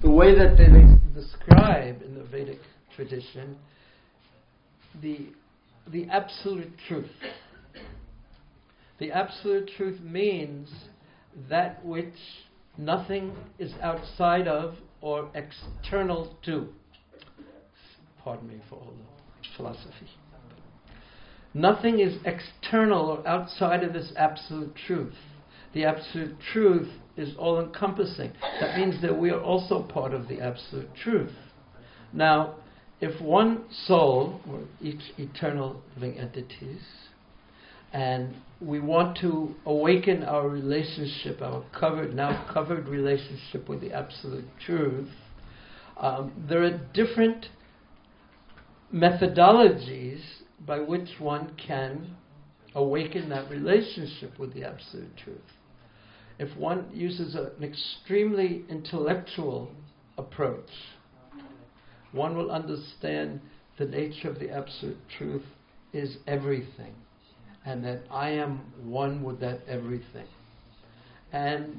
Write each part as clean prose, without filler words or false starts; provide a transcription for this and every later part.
the way that they describe in the Vedic tradition the absolute truth. The absolute truth means that which nothing is outside of or external to. Pardon me for all the philosophy. Nothing is external or outside of this absolute truth. The absolute truth is all-encompassing. That means that we are also part of the absolute truth. Now, if one soul, or each eternal living entities, and we want to awaken our relationship, our now covered relationship with the absolute truth, there are different methodologies by which one can awaken that relationship with the absolute truth. If one uses an extremely intellectual approach, one will understand the nature of the absolute truth is everything, and that I am one with that everything. And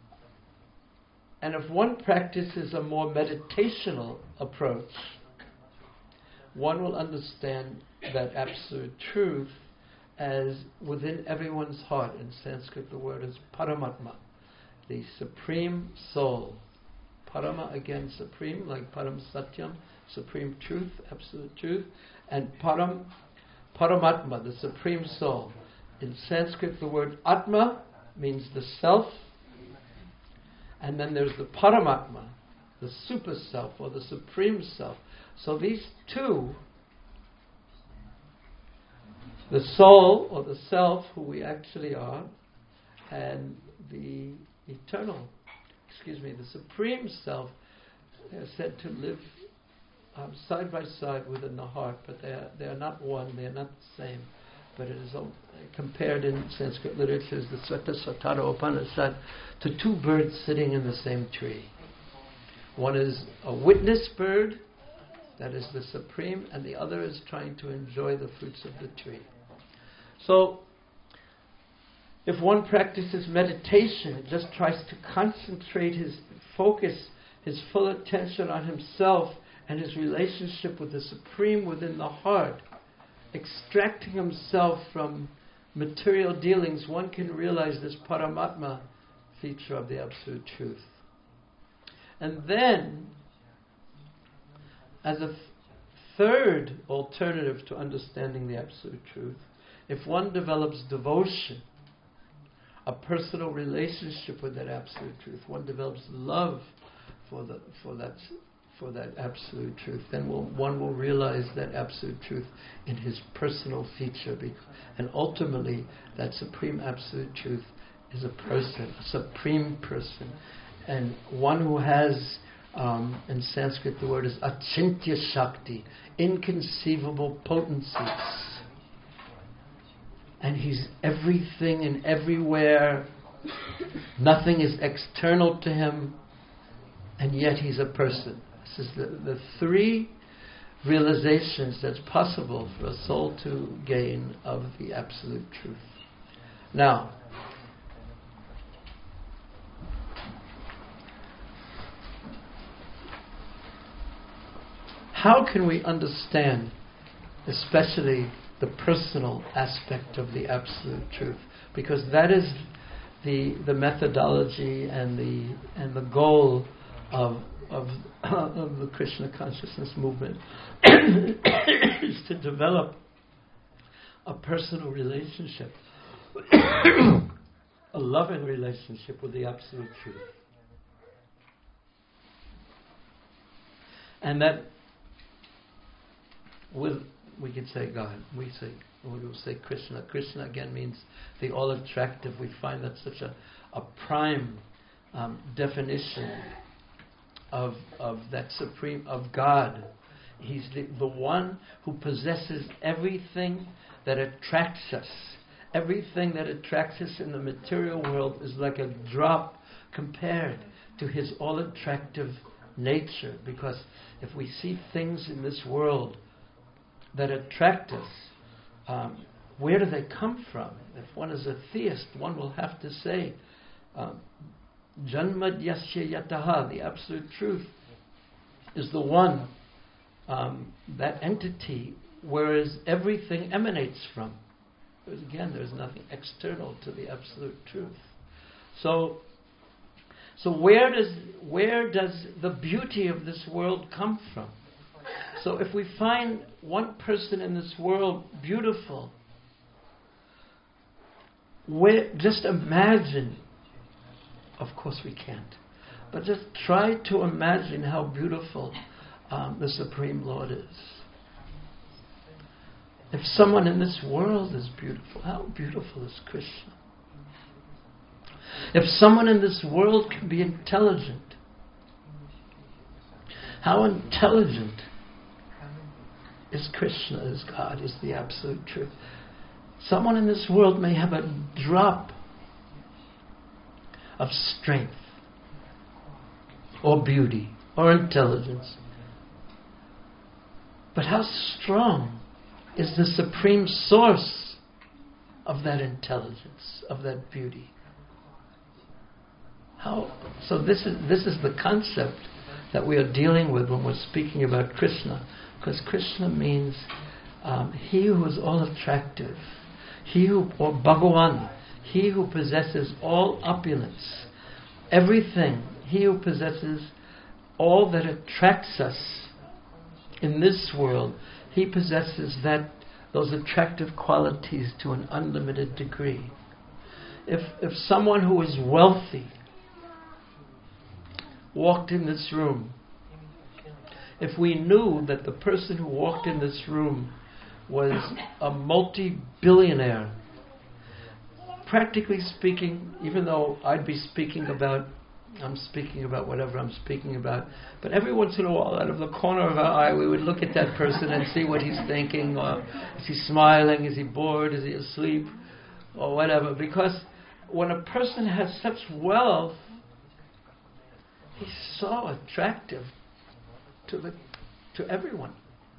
if one practices a more meditational approach, one will understand that absolute truth as within everyone's heart. In Sanskrit, the word is Paramatma, the supreme soul. Parama, again, supreme, like Param Satyam, supreme truth, absolute truth, and Paramatma, the supreme soul. In Sanskrit, the word Atma means the self, and then there's the Paramatma, the super self or the supreme self. So these two, the soul or the self, who we actually are, and the the supreme self, are said to live side by side within the heart, but they are not one, they are not the same. But it is compared in Sanskrit literature as the Svetasvatara Upanishad to two birds sitting in the same tree. One is a witness bird, that is the supreme, and the other is trying to enjoy the fruits of the tree. So, if one practices meditation and just tries to concentrate his focus, his full attention on himself and his relationship with the Supreme within the heart, extracting himself from material dealings, one can realize this Paramatma feature of the Absolute Truth. And then, as a third alternative to understanding the Absolute Truth, if one develops devotion, a personal relationship with that Absolute Truth, one develops love for that Absolute Truth, then one will realize that Absolute Truth in his personal feature, and ultimately that Supreme Absolute Truth is a person, a supreme person, and one who has, in Sanskrit the word is Achintya Shakti, inconceivable potencies. And he's everything and everywhere. Nothing is external to him, and yet he's a person. This is the three realizations that's possible for a soul to gain of the Absolute Truth. Now, how can we understand, especially the personal aspect of the Absolute Truth? Because that is the methodology and the goal of the Krishna consciousness movement is to develop a personal relationship, a loving relationship with the Absolute Truth. And that we could say God, we will say Krishna. Krishna again means the all-attractive. We find that such a prime definition of that supreme, of God. He's the one who possesses everything that attracts us. Everything that attracts us in the material world is like a drop compared to his all-attractive nature. Because if we see things in this world that attract us, where do they come from? If one is a theist, one will have to say, Janmad Yasya Yataha, the absolute truth, is the one, that entity, whereas everything emanates from. Because again, there's nothing external to the absolute truth. So where does the beauty of this world come from? So if we find one person in this world beautiful, just imagine, of course we can't, but just try to imagine how beautiful the Supreme Lord is. If someone in this world is beautiful, how beautiful is Krishna? If someone in this world can be intelligent, how intelligent is Krishna, is God, is the absolute truth. Someone in this world may have a drop of strength or beauty or intelligence. But how strong is the supreme source of that intelligence, of that beauty? So this is the concept that we are dealing with when we're speaking about Krishna, because Krishna means he who is all attractive, or Bhagavan, he who possesses all opulence, everything, he who possesses all that attracts us in this world, he possesses those attractive qualities to an unlimited degree. If someone who is wealthy walked in this room, if we knew that the person who walked in this room was a multi-billionaire, practically speaking, even though I'm speaking about whatever I'm speaking about, but every once in a while, out of the corner of our eye, we would look at that person and see what he's thinking, or is he smiling, is he bored, is he asleep, or whatever. Because when a person has such wealth, he's so attractive to everyone.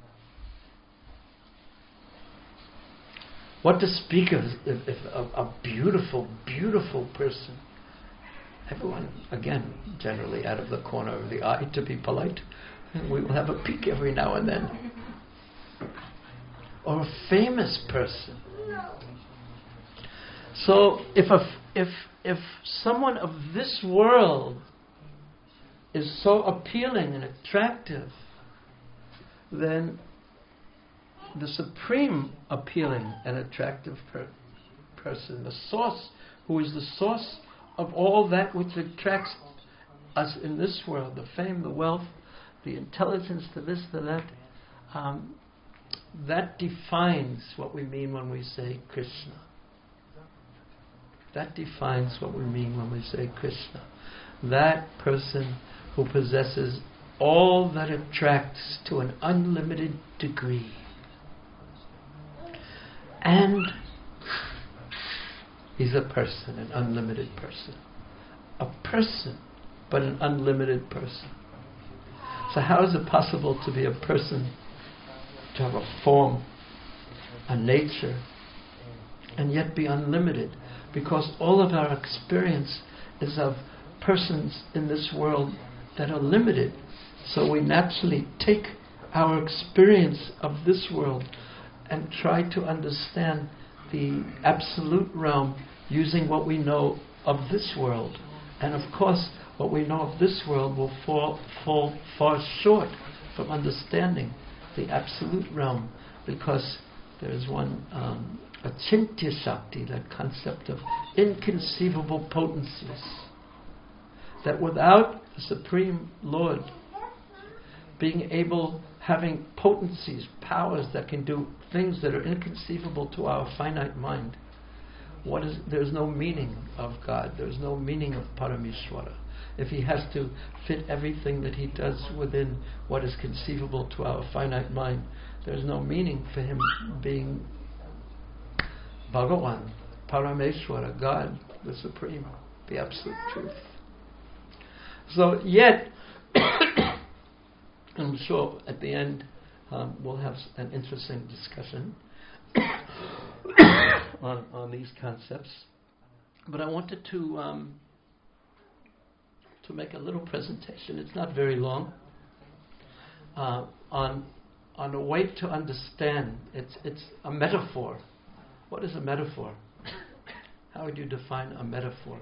What to speak of if a beautiful, beautiful person? Everyone, again, generally out of the corner of the eye, to be polite, we will have a peek every now and then. Or a famous person. So if someone of this world is so appealing and attractive, then the supreme appealing and attractive person, the source, who is the source of all that which attracts us in this world, the fame, the wealth, the intelligence, the this, the that, that defines what we mean when we say Krishna. That defines what we mean when we say Krishna. That person who possesses all that attracts to an unlimited degree. And he's a person, an unlimited person. A person, but an unlimited person. So how is it possible to be a person, to have a form, a nature, and yet be unlimited? Because all of our experience is of persons in this world that are limited. So we naturally take our experience of this world and try to understand the absolute realm using what we know of this world. And of course, what we know of this world will fall far short from understanding the absolute realm, because there is one Achintya Shakti, that concept of inconceivable potencies, that without the Supreme Lord having potencies, powers that can do things that are inconceivable to our finite mind, there's no meaning of God, there's no meaning of Parameshwara. If he has to fit everything that he does within what is conceivable to our finite mind, there's no meaning for him being Bhagavan, Parameshwara, God, the Supreme, the Absolute Truth. So yet, I'm sure at the end we'll have an interesting discussion on these concepts. But I wanted to to make a little presentation. It's not very long. On a way to understand. It's a metaphor. What is a metaphor? How would you define a metaphor?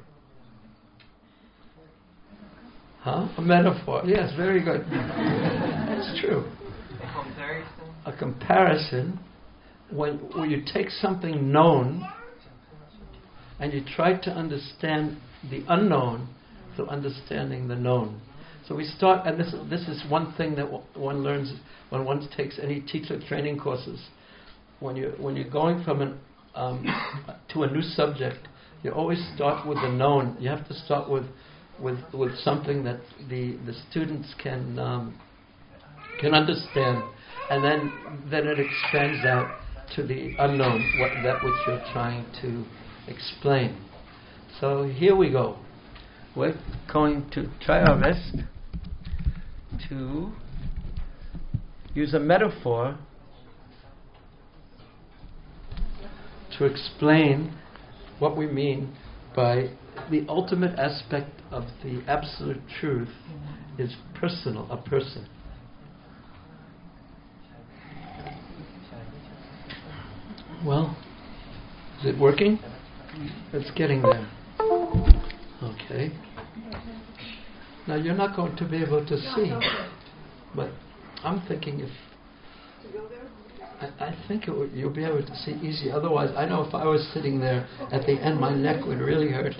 A metaphor. Yes, very good. That's true. A comparison. A comparison when you take something known and you try to understand the unknown through understanding the known. So we start, and this is one thing that one learns when one takes any teacher training courses. When you're going from to a new subject, you always start with the known. You have to start with something that the students can understand, and then it expands out to the unknown, that which you're trying to explain. So here we go. We're going to try our best to use a metaphor to explain what we mean by the ultimate aspect of the absolute truth is personal, a person. Well, is it working? It's getting there. Okay. Now you're not going to be able to see, but I'm thinking I think you'll be able to see easy. Otherwise, I know if I was sitting there at the end, my neck would really hurt.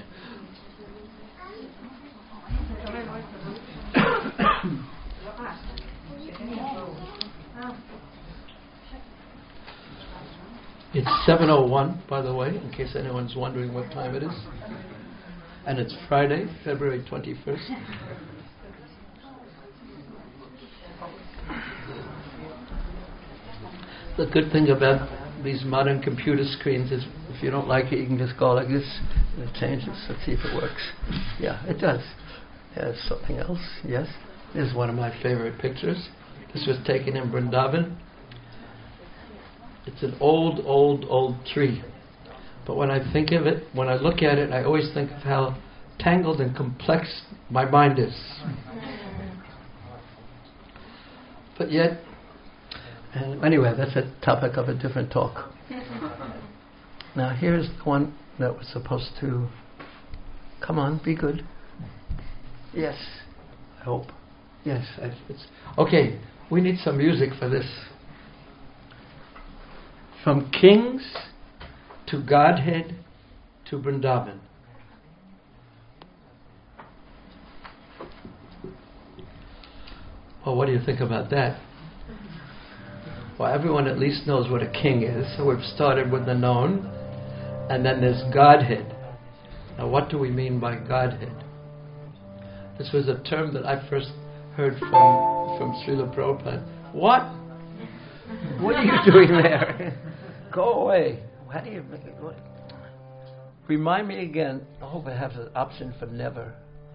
It's 7:01, by the way, in case anyone's wondering what time it is. And it's Friday, February 21st. The good thing about these modern computer screens is if you don't like it, you can just go like this and it changes. Let's see if it works. Yeah, it does. There's something else. Yes. This is one of my favorite pictures. This was taken in Vrindavan. It's an old tree. But when I think of it, when I look at it, I always think of how tangled and complex my mind is. But yet, anyway, that's a topic of a different talk. Now here's the one that was supposed to... Come on, be good. Yes, I hope. Yes, it's... Okay, we need some music for this. From kings to Godhead to Vrindavan. Well, what do you think about that? Well, everyone at least knows what a king is, so we've started with the known, and then there's Godhead. Now, what do we mean by Godhead? This was a term that I first heard from Srila Prabhupada. What? What are you doing there? Go away. How do you make it? What? Remind me again. I hope I have an option for never.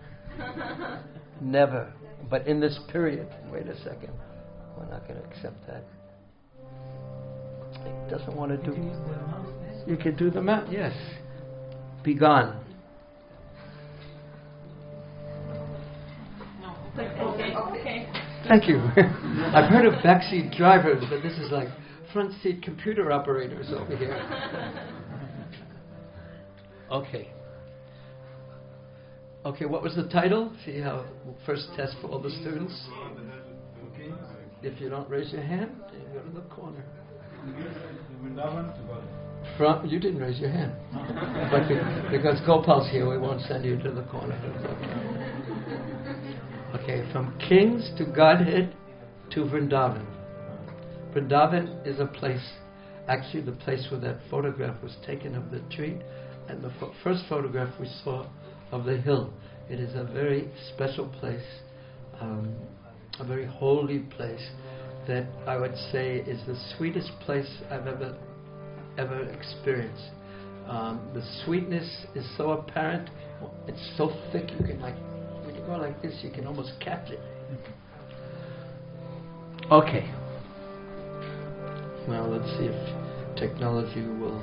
Never. But in this period. Wait a second. We're not going to accept that. It doesn't want to do. You can do the mouse. Yes. Be gone. Okay. Thank you. I've heard of backseat drivers, but this is like front seat computer operators over here. Okay. Okay, what was the title? See how first test for all the students. If you don't raise your hand, you go to the corner. You didn't raise your hand. But because Gopal's here, we won't send you to the corner. Okay, from kings to Godhead to Vrindavan. Vrindavan is a place, actually the place where that photograph was taken of the tree, and the first photograph we saw of the hill. It is a very special place, a very holy place that I would say is the sweetest place I've ever experienced. The sweetness is so apparent, it's so thick you can when you go like this you can almost catch it. Okay. Now let's see if technology will...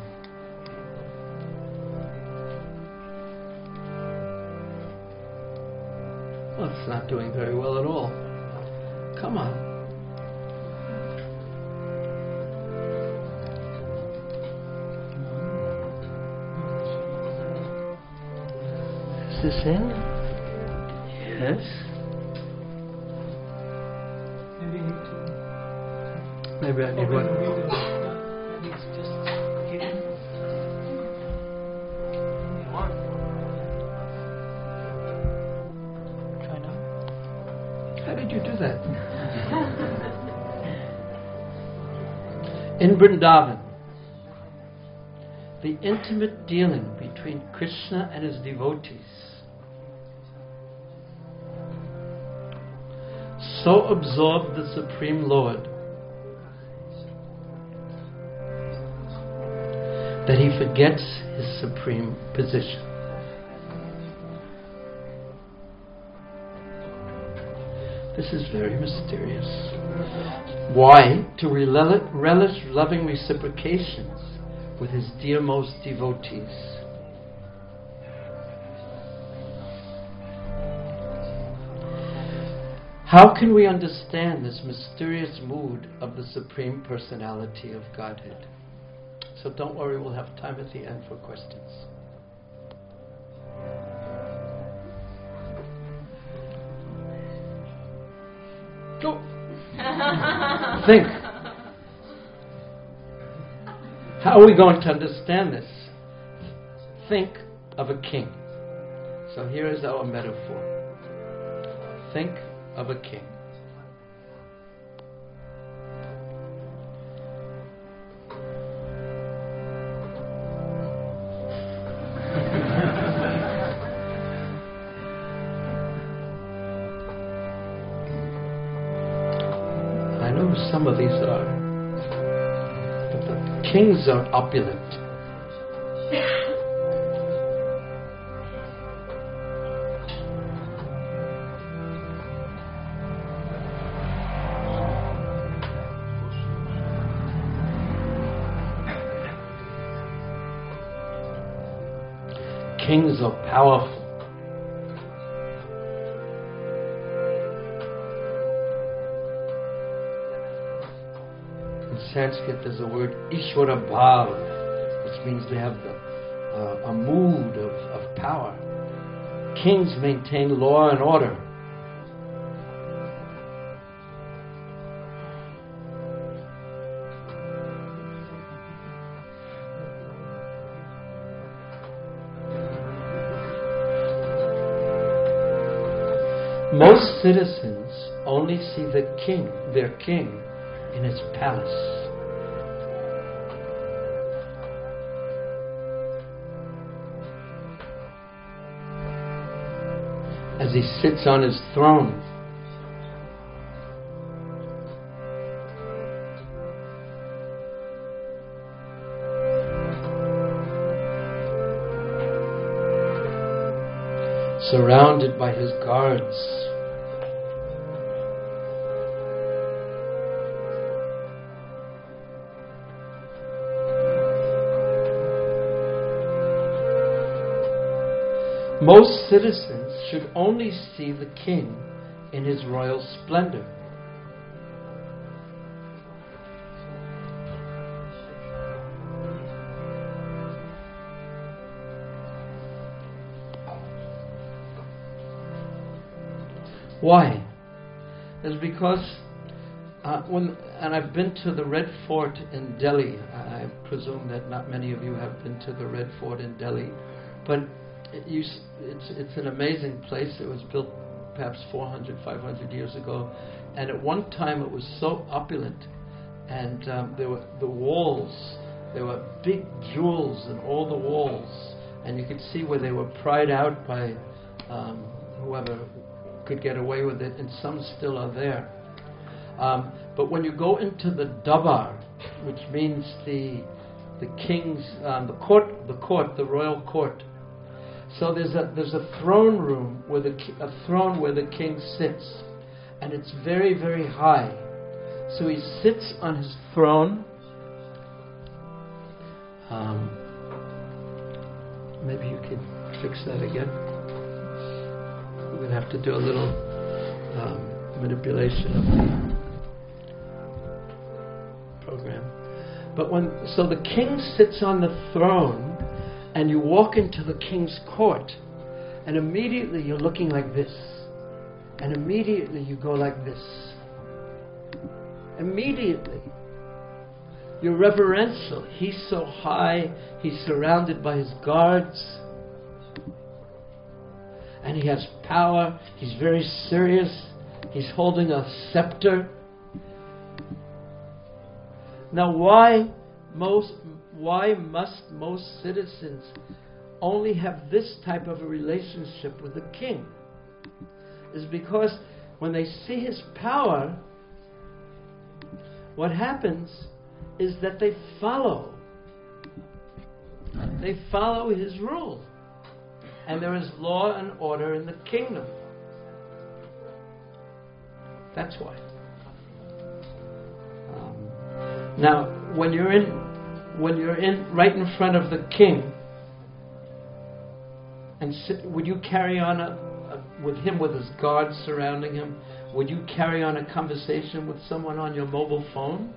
Well, it's not doing very well at all. Come on. Is this in? Yes. Maybe I need one. Try now. How did you do that? In Vrindavan, the intimate dealing between Krishna and his devotees so absorbed the Supreme Lord that he forgets his supreme position. This is very mysterious. Why? To relish loving reciprocations with his dearmost devotees. How can we understand this mysterious mood of the Supreme Personality of Godhead? So don't worry, we'll have time at the end for questions. Go. Think. How are we going to understand this? Think of a king. So here is our metaphor. Think of a king. I know who some of these are, but the kings are opulent. Kings are powerful. In Sanskrit there's a word Ishvara Bhav, which means they have a mood of power. Kings maintain law and order. Most citizens only see their king, in his palace. As he sits on his throne. Surrounded by his guards. Most citizens should only see the king in his royal splendor. Why? It's because and I've been to the Red Fort in Delhi. I presume that not many of you have been to the Red Fort in Delhi, but it's an amazing place. It was built perhaps 400, 500 years ago, and at one time it was so opulent, and there were the walls. There were big jewels in all the walls, and you could see where they were pried out by whoever could get away with it, and some still are there. But when you go into the Dabar, which means the king's the royal court. So there's a throne room a throne where the king sits, and it's very, very high. So he sits on his throne. Maybe you can fix that again. we're going to have to do a little manipulation of the program. But so the king sits on the throne, and you walk into the king's court, and immediately you're looking like this, and immediately you go like this. Immediately. You're reverential. He's so high, he's surrounded by his guards, and he has power. He's very serious. He's holding a scepter. Now, why must most citizens only have this type of a relationship with the king? Is because when they see his power, what happens is that they follow. They follow his rule. And there is law and order in the kingdom. That's why. Now, when you're in right in front of the king, and would you carry on with him with his guards surrounding him? Would you carry on a conversation with someone on your mobile phone?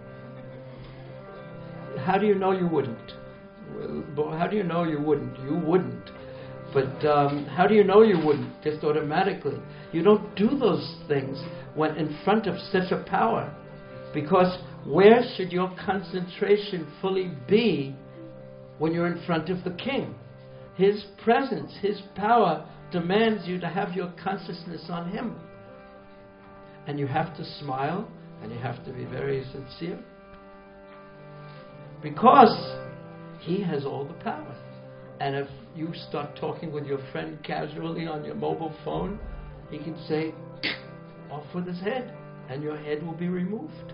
How do you know you wouldn't? How do you know you wouldn't? You wouldn't. But how do you know you wouldn't? Just automatically. You don't do those things when in front of such a power. Because where should your concentration fully be when you're in front of the king? His presence, his power demands you to have your consciousness on him. And you have to smile, and you have to be very sincere. Because he has all the power. And if you start talking with your friend casually on your mobile phone, he can say, off with his head, and your head will be removed.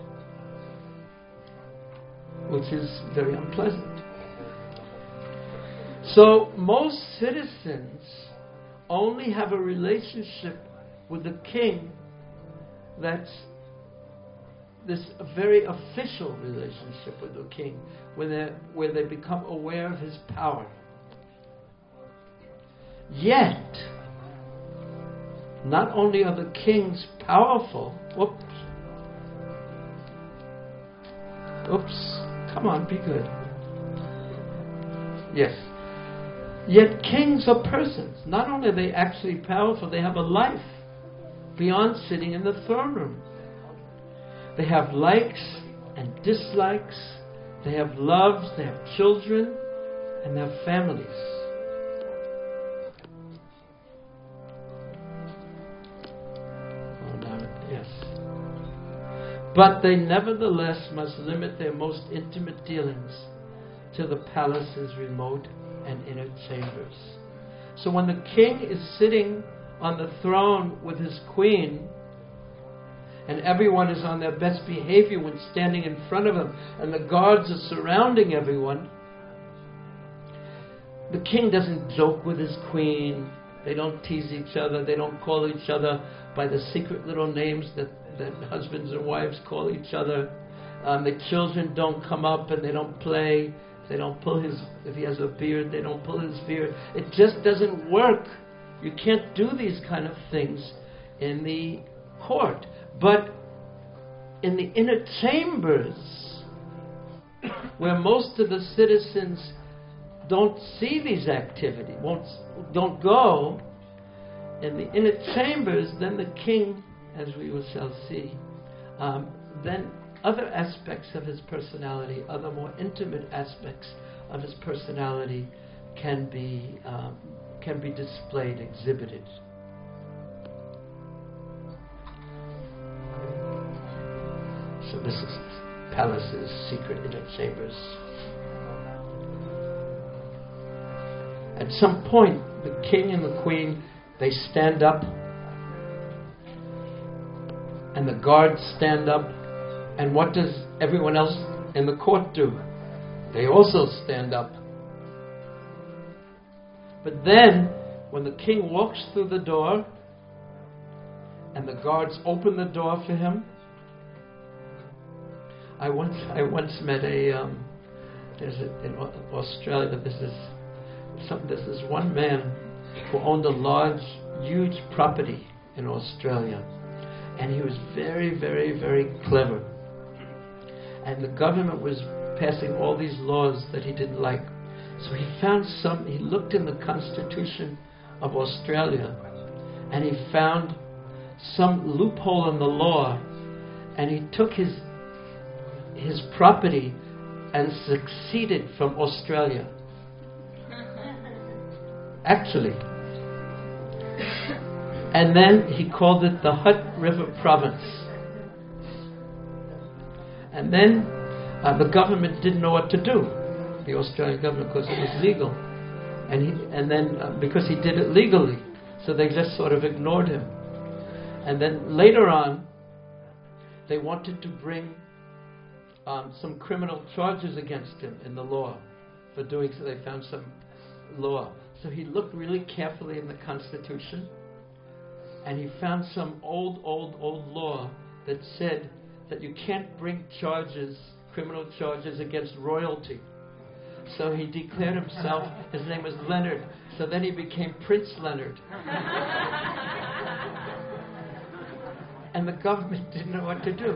Which is very unpleasant. So most citizens only have a relationship with the king that's this very official relationship with the king, where they become aware of his power. Yet, not only are the kings powerful, come on, be good. Yes. Yet kings are persons. Not only are they actually powerful, they have a life beyond sitting in the throne room. They have likes and dislikes. They have loves, they have children, and they have families. Yes. But they nevertheless must limit their most intimate dealings to the palace's remote and inner chambers. So when the king is sitting on the throne with his queen, and everyone is on their best behavior when standing in front of him, and the guards are surrounding everyone, the king doesn't joke with his queen. They don't tease each other. They don't call each other by the secret little names that husbands and wives call each other. The children don't come up and they don't play. They don't pull if he has a beard, they don't pull his beard. It just doesn't work. You can't do these kind of things in the court. But in the inner chambers, where most of the citizens don't see these activities, don't go, in the inner chambers, then the king, as we shall see, then other aspects of his personality, other more intimate aspects of his personality can be displayed, exhibited. So this is palace's secret inner chambers. At some point, the king and the queen, they stand up, and the guards stand up, and what does everyone else in the court do? They also stand up. But then, when the king walks through the door, and the guards open the door for him, I once met in Australia. There's this one man. who owned a large, huge property in Australia. And he was very, very, very clever. And the government was passing all these laws that he didn't like. So he looked in the Constitution of Australia, and he found some loophole in the law, and he took his property and succeeded from Australia. Actually. And then he called it the Hutt River Province. And then the government didn't know what to do, the Australian government, because it was legal. And then because he did it legally, so they just sort of ignored him. And then later on, they wanted to bring some criminal charges against him in the law for doing so. They found some law. So he looked really carefully in the Constitution, and he found some old law that said that you can't bring criminal charges against royalty. So he declared himself, his name was Leonard, so then he became Prince Leonard. And the government didn't know what to do.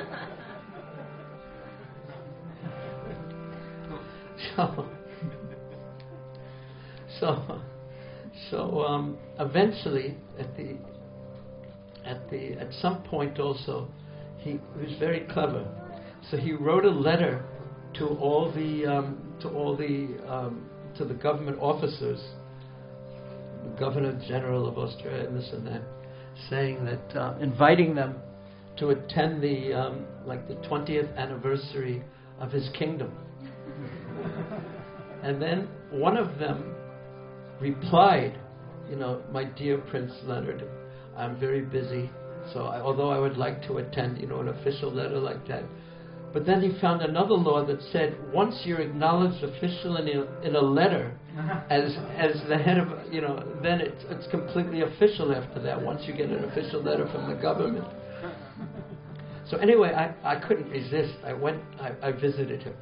So eventually, at some point also, he was very clever. So he wrote a letter to the government officers, the Governor General of Australia, and this and that, saying that inviting them to attend the 20th anniversary of his kingdom. And then one of them replied, my dear Prince Leonard, I'm very busy, so although I would like to attend, an official letter like that. But then he found another law that said once you're acknowledged official in a letter as the head of, then it's completely official after that, once you get an official letter from the government. So anyway, I couldn't resist. I visited him.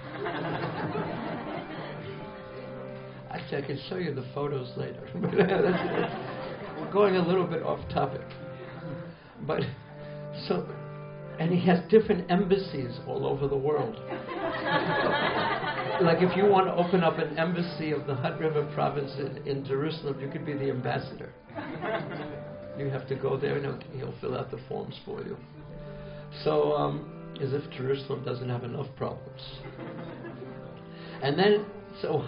Actually, I can show you the photos later. We're going a little bit off topic. But and he has different embassies all over the world. Like if you want to open up an embassy of the Hutt River Province in Jerusalem, you could be the ambassador. You have to go there and he'll fill out the forms for you. So, as if Jerusalem doesn't have enough problems. And then, so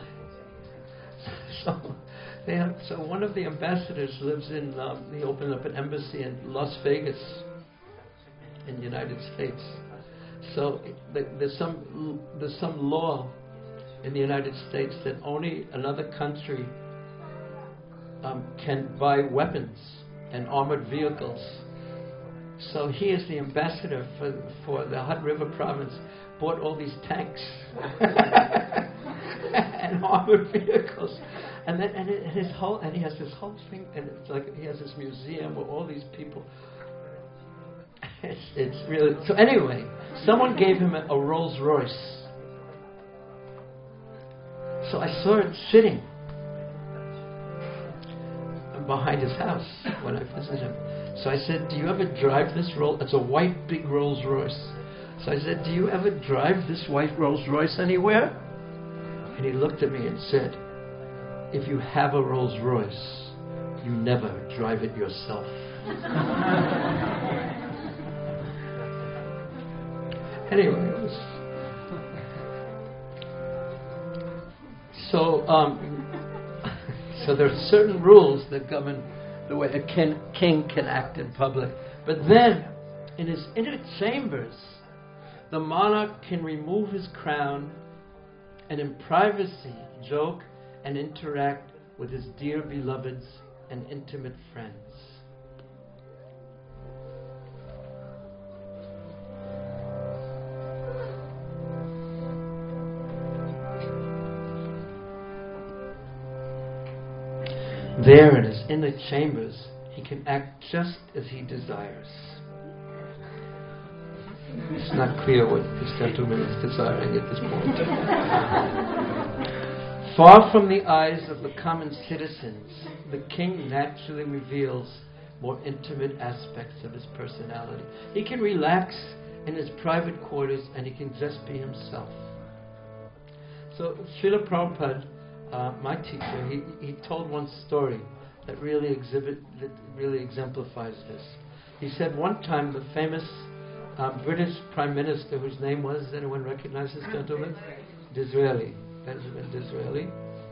one of the ambassadors lives in, he opened up an embassy in Las Vegas, in the United States. So there's some law in the United States that only another country can buy weapons and armored vehicles. So he, as the ambassador for the Hutt River Province, bought all these tanks and armored vehicles, and he has this whole thing, and it's like he has this museum with all these people. It's really so. Anyway, someone gave him a Rolls Royce. So I saw it sitting behind his house when I visited him. So I said, "Do you ever drive this Rolls?" It's a white big Rolls Royce. So I said, "Do you ever drive this white Rolls Royce anywhere?" And he looked at me and said, "If you have a Rolls Royce, you never drive it yourself." Anyway, so there are certain rules that govern the way a king can act in public. But then, in his inner chambers, the monarch can remove his crown and in privacy joke and interact with his dear beloveds and intimate friends. There in his inner chambers, he can act just as he desires. It's not clear what this gentleman is desiring at this point. Far from the eyes of the common citizens, the king naturally reveals more intimate aspects of his personality. He can relax in his private quarters and he can just be himself. So Srila Prabhupada, my teacher, he told one story that really exemplifies this. He said one time the famous British Prime Minister, whose name was, does anyone recognize this gentleman? Disraeli, Benjamin Disraeli.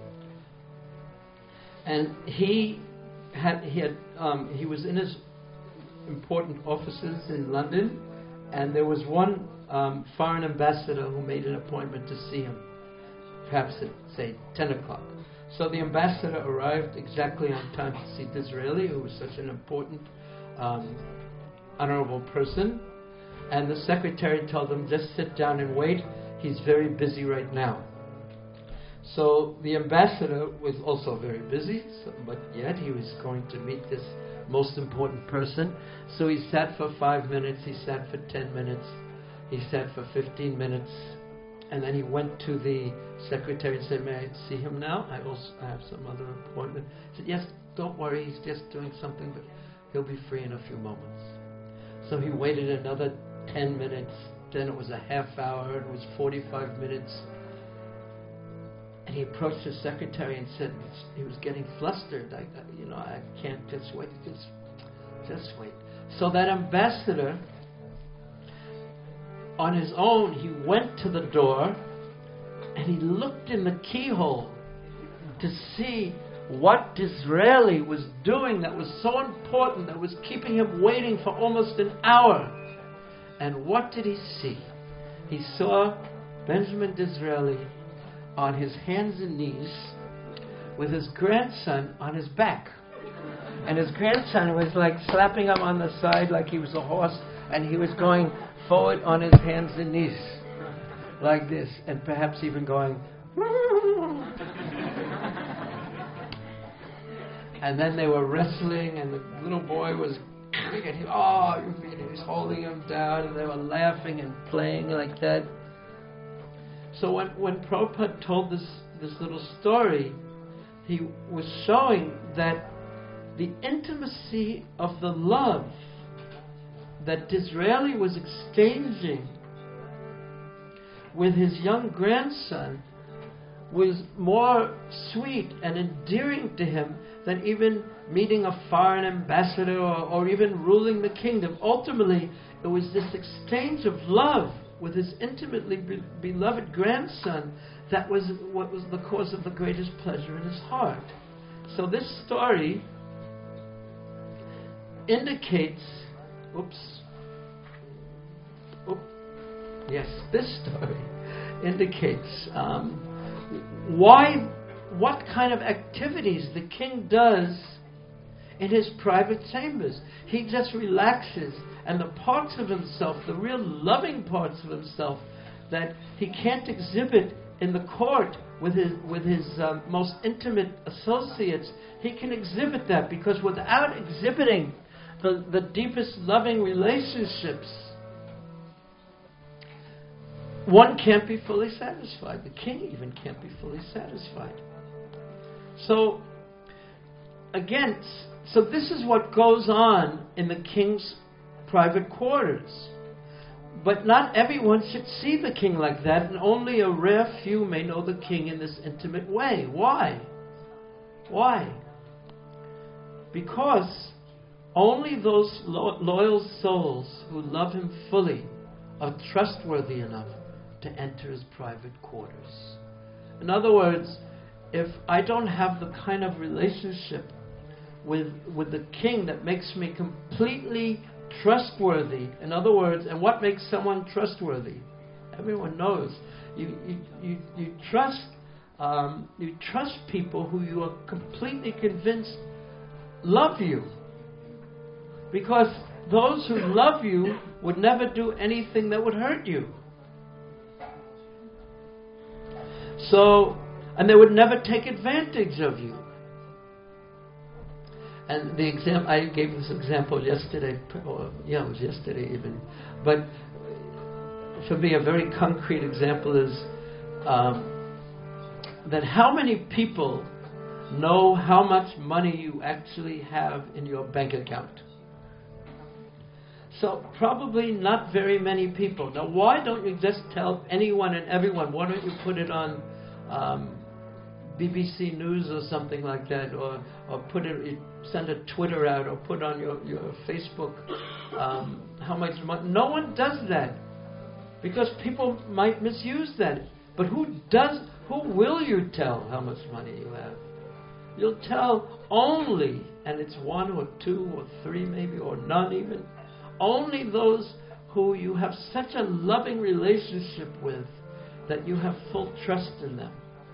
And he was in his important offices in London, and there was one foreign ambassador who made an appointment to see him, perhaps at, say, 10 o'clock. So the ambassador arrived exactly on time to see Disraeli, who was such an important, honorable person. And the secretary told him, just sit down and wait. He's very busy right now. So the ambassador was also very busy, but yet he was going to meet this most important person. So he sat for 5 minutes, he sat for 10 minutes, he sat for 15 minutes, and then he went to the secretary and said, may I see him now? I have some other appointment. He said, yes, don't worry, he's just doing something, but he'll be free in a few moments. So he waited another 10 minutes, then it was a half hour, it was 45 minutes. And he approached his secretary and said, he was getting flustered. I can't just wait. Just wait. So that ambassador, on his own, he went to the door and he looked in the keyhole to see what Disraeli was doing that was so important, that was keeping him waiting for almost an hour. And what did he see? He saw Benjamin Disraeli on his hands and knees with his grandson on his back. And his grandson was like slapping him on the side like he was a horse, and he was going forward on his hands and knees like this, and perhaps even going and then they were wrestling, and the little boy was and he was holding him down, and they were laughing and playing like that. So when Prabhupada told this little story, he was showing that the intimacy of the love that Disraeli was exchanging with his young grandson was more sweet and endearing to him than even meeting a foreign ambassador or even ruling the kingdom. Ultimately, it was this exchange of love with his intimately beloved grandson that was what was the cause of the greatest pleasure in his heart. So this story indicates, this story indicates what kind of activities the king does in his private chambers. He just relaxes, and the parts of himself, the real loving parts of himself that he can't exhibit in the court with his most intimate associates, he can exhibit that, because without exhibiting the deepest loving relationships, one can't be fully satisfied. The king even can't be fully satisfied. So, again, this is what goes on in the king's private quarters. But not everyone should see the king like that, and only a rare few may know the king in this intimate way. Why? Why? Because only those loyal souls who love him fully are trustworthy enough to enter his private quarters. In other words, if I don't have the kind of relationship with the king that makes me completely trustworthy, in other words, and what makes someone trustworthy? Everyone knows. You trust people who you are completely convinced love you. Because those who love you would never do anything that would hurt you. So, and they would never take advantage of you. And the example, I gave this example yesterday, it was yesterday even. But for me, a very concrete example is then how many people know how much money you actually have in your bank account? So probably not very many people. Now why don't you just tell anyone and everyone? Why don't you put it on BBC News or something like that, or put it, send a Twitter out, or put on your Facebook how much money? No one does that because people might misuse that. But who will you tell how much money you have? You'll tell only, and it's one or two or three maybe, or none even, only those who you have such a loving relationship with that you have full trust in them.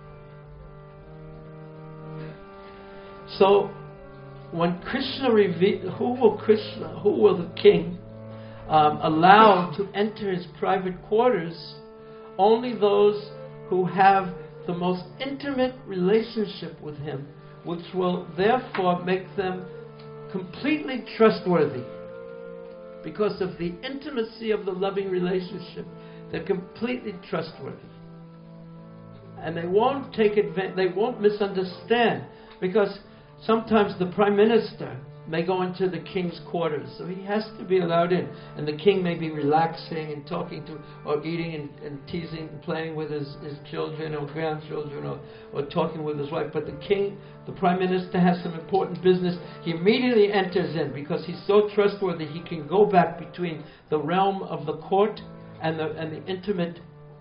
So, when Krishna who will the king allow to enter his private quarters? Only those who have the most intimate relationship with him, which will therefore make them completely trustworthy. Because of the intimacy of the loving relationship, they're completely trustworthy. And they won't take advantage, they won't misunderstand, because sometimes the prime minister may go into the king's quarters, so he has to be allowed in. And the king may be relaxing and talking to, or eating and teasing and playing with his children or grandchildren, or talking with his wife. But the king, the prime minister, has some important business. He immediately enters in because he's so trustworthy. He can go back between the realm of the court and the intimate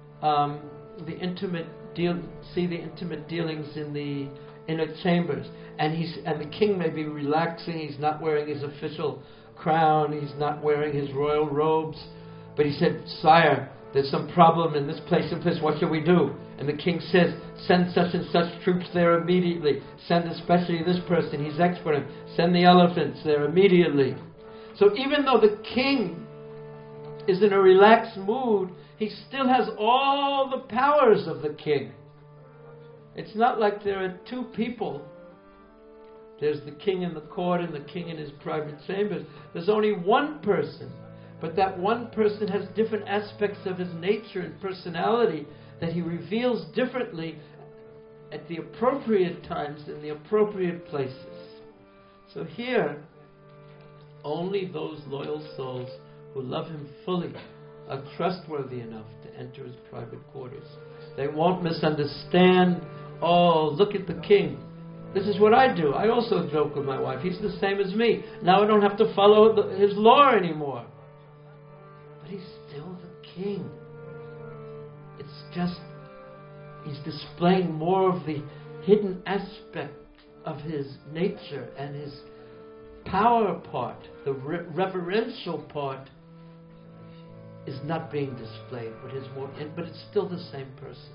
dealings in the inner chambers. And the king may be relaxing. He's not wearing his official crown. He's not wearing his royal robes. But he said, "Sire, there's some problem in this place and place. What shall we do?" And the king says, "Send such and such troops there immediately. Send especially this person. He's expert. Send the elephants there immediately." So even though the king is in a relaxed mood, he still has all the powers of the king. It's not like there are two people. There's the king in the court and the king in his private chambers. There's only one person. But that one person has different aspects of his nature and personality that he reveals differently at the appropriate times in the appropriate places. So here, only those loyal souls who love him fully are trustworthy enough to enter his private quarters. They won't misunderstand. "Oh, look at the king. This is what I do. I also joke with my wife. He's the same as me. Now I don't have to follow his law anymore." But he's still the king. It's just, he's displaying more of the hidden aspect of his nature, and his power part, the reverential part, is not being displayed, but it's still the same person.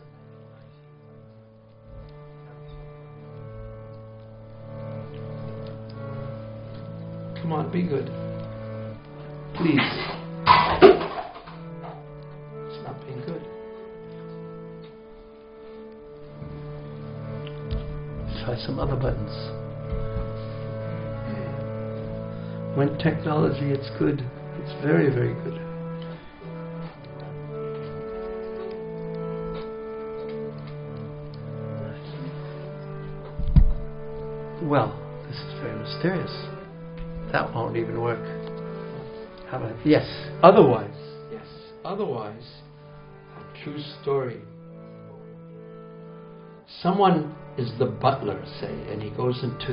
Come on, be good. Please. It's not being good. Try some other buttons. When technology, it's good. It's very, very good. Well, this is very mysterious. That won't even work. How about yes? Otherwise, a true story. Someone is the butler, say, and he goes into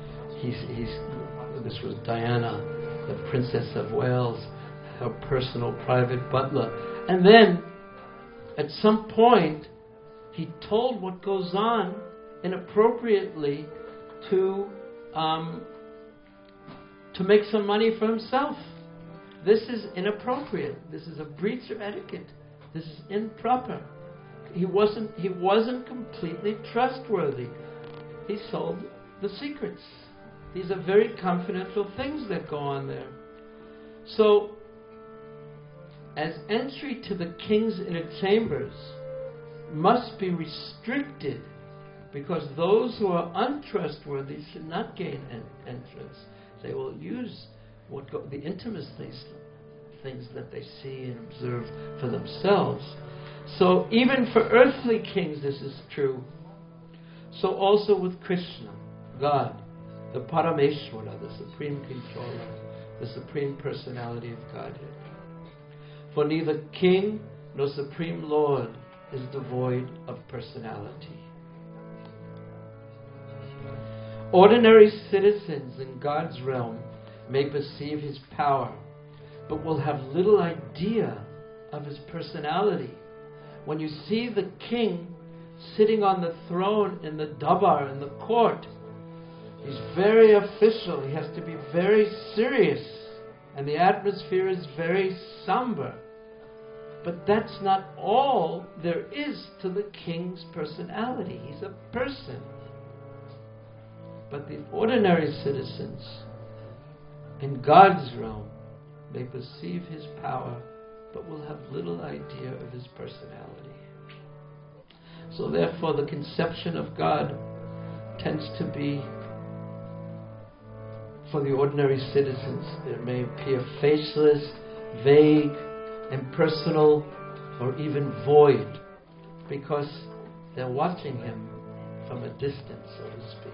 this was Diana, the Princess of Wales, her personal private butler. And then, at some point, he told what goes on inappropriately to make some money for himself. This is inappropriate. This is a breach of etiquette. This is improper. He wasn't completely trustworthy. He sold the secrets. These are very confidential things that go on there. So, as entry to the king's inner chambers must be restricted, because those who are untrustworthy should not gain entrance. They will use the intimate things that they see and observe for themselves. So even for earthly kings this is true. So also with Krishna, God, the Parameshwara, the Supreme Controller, the Supreme Personality of Godhead. For neither King nor Supreme Lord is devoid of personality. Ordinary citizens in God's realm may perceive His power, but will have little idea of His personality. When you see the king sitting on the throne in the Dabar, in the court, he's very official, he has to be very serious, and the atmosphere is very somber. But that's not all there is to the king's personality. He's a person. But the ordinary citizens in God's realm may perceive His power, but will have little idea of His personality. So therefore the conception of God tends to be, for the ordinary citizens, it may appear faceless, vague, impersonal, or even void, because they're watching Him from a distance, so to speak.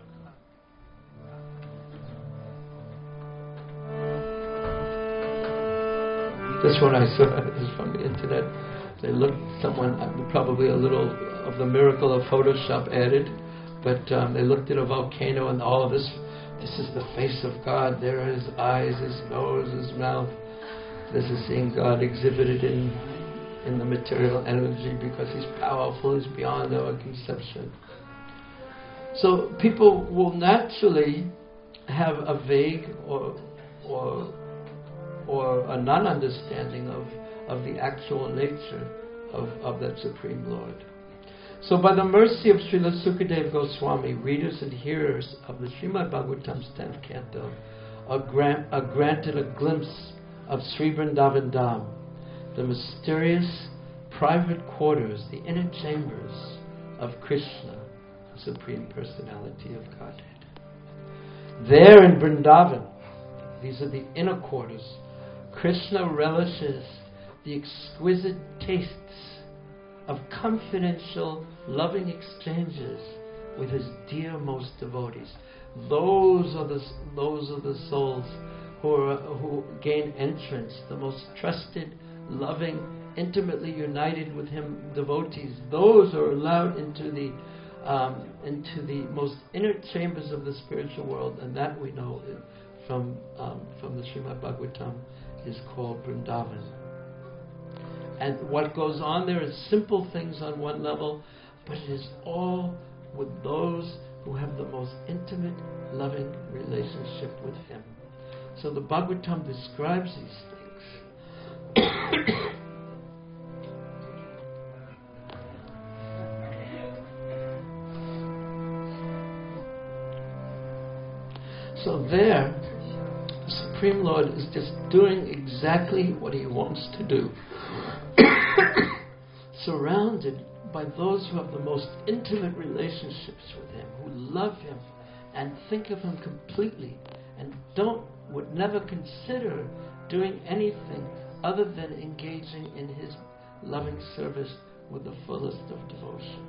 This one I saw is from the internet. They looked, someone, probably a little of the miracle of Photoshop added, but they looked at a volcano and all this is the face of God. There are His eyes, His nose, His mouth. This is seeing God exhibited in the material energy, because He's powerful, He's beyond our conception. So people will naturally have a vague or a non-understanding of the actual nature of that Supreme Lord. So by the mercy of Srila Sukadeva Goswami, readers and hearers of the Srimad Bhagavatam's 10th canto are granted a glimpse of Sri Vrindavan Dham, the mysterious private quarters, the inner chambers of Krishna, the Supreme Personality of Godhead. There in Vrindavan, these are the inner quarters, Krishna relishes the exquisite tastes of confidential, loving exchanges with His dearmost devotees. Those are the souls who gain entrance, the most trusted, loving, intimately united with Him devotees. Those are allowed into the most inner chambers of the spiritual world, and that we know from the Srimad Bhagavatam is called Vrindavan. And what goes on there is simple things on one level, but it is all with those who have the most intimate, loving relationship with Him. So the Bhagavatam describes these things. So there, the Supreme Lord is just doing exactly what He wants to do. Surrounded by those who have the most intimate relationships with Him, who love Him and think of Him completely, and would never consider doing anything other than engaging in His loving service with the fullest of devotion.